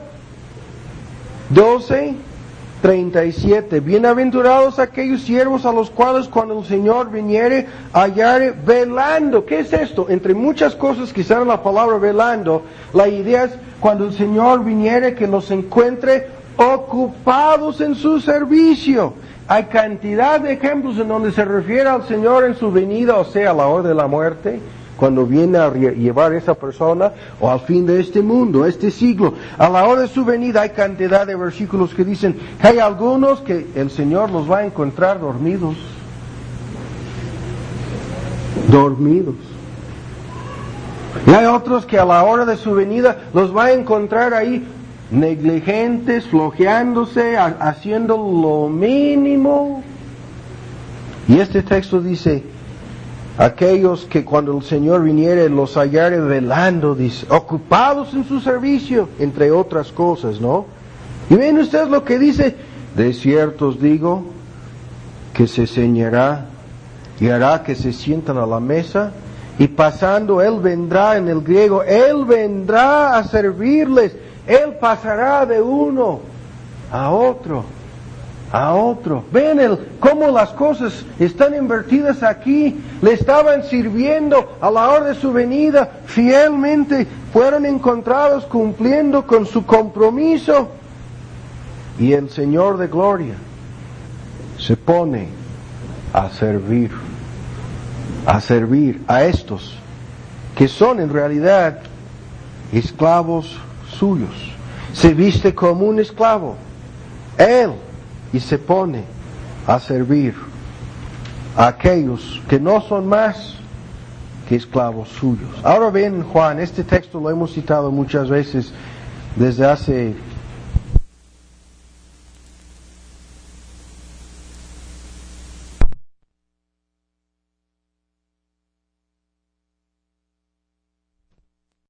12:37, bienaventurados aquellos siervos a los cuales cuando el Señor viniere hallare velando. ¿Qué es esto? Entre muchas cosas que usaron la palabra velando, la idea es cuando el Señor viniere que los encuentre ocupados en su servicio. Hay cantidad de ejemplos en donde se refiere al Señor en su venida, o sea, a la hora de la muerte, cuando viene a llevar a esa persona, o al fin de este mundo, este siglo. A la hora de su venida hay cantidad de versículos que dicen que hay algunos que el Señor los va a encontrar dormidos. Dormidos. Y hay otros que a la hora de su venida los va a encontrar ahí negligentes, flojeándose, haciendo lo mínimo. Y este texto dice, aquellos que cuando el Señor viniere los hallare velando, dice, ocupados en su servicio, entre otras cosas, ¿no? Y ven ustedes lo que dice, de cierto os digo, que se ceñirá y hará que se sientan a la mesa, y pasando Él vendrá, en el griego, Él vendrá a servirles. Él pasará de uno a otro, a otro. Ven cómo las cosas están invertidas aquí. Le estaban sirviendo a la hora de su venida. Fielmente fueron encontrados cumpliendo con su compromiso. Y el Señor de gloria se pone a servir a estos que son en realidad esclavos suyos. Se viste como un esclavo, Él, y se pone a servir a aquellos que no son más que esclavos suyos. Ahora ven Juan, este texto lo hemos citado muchas veces desde hace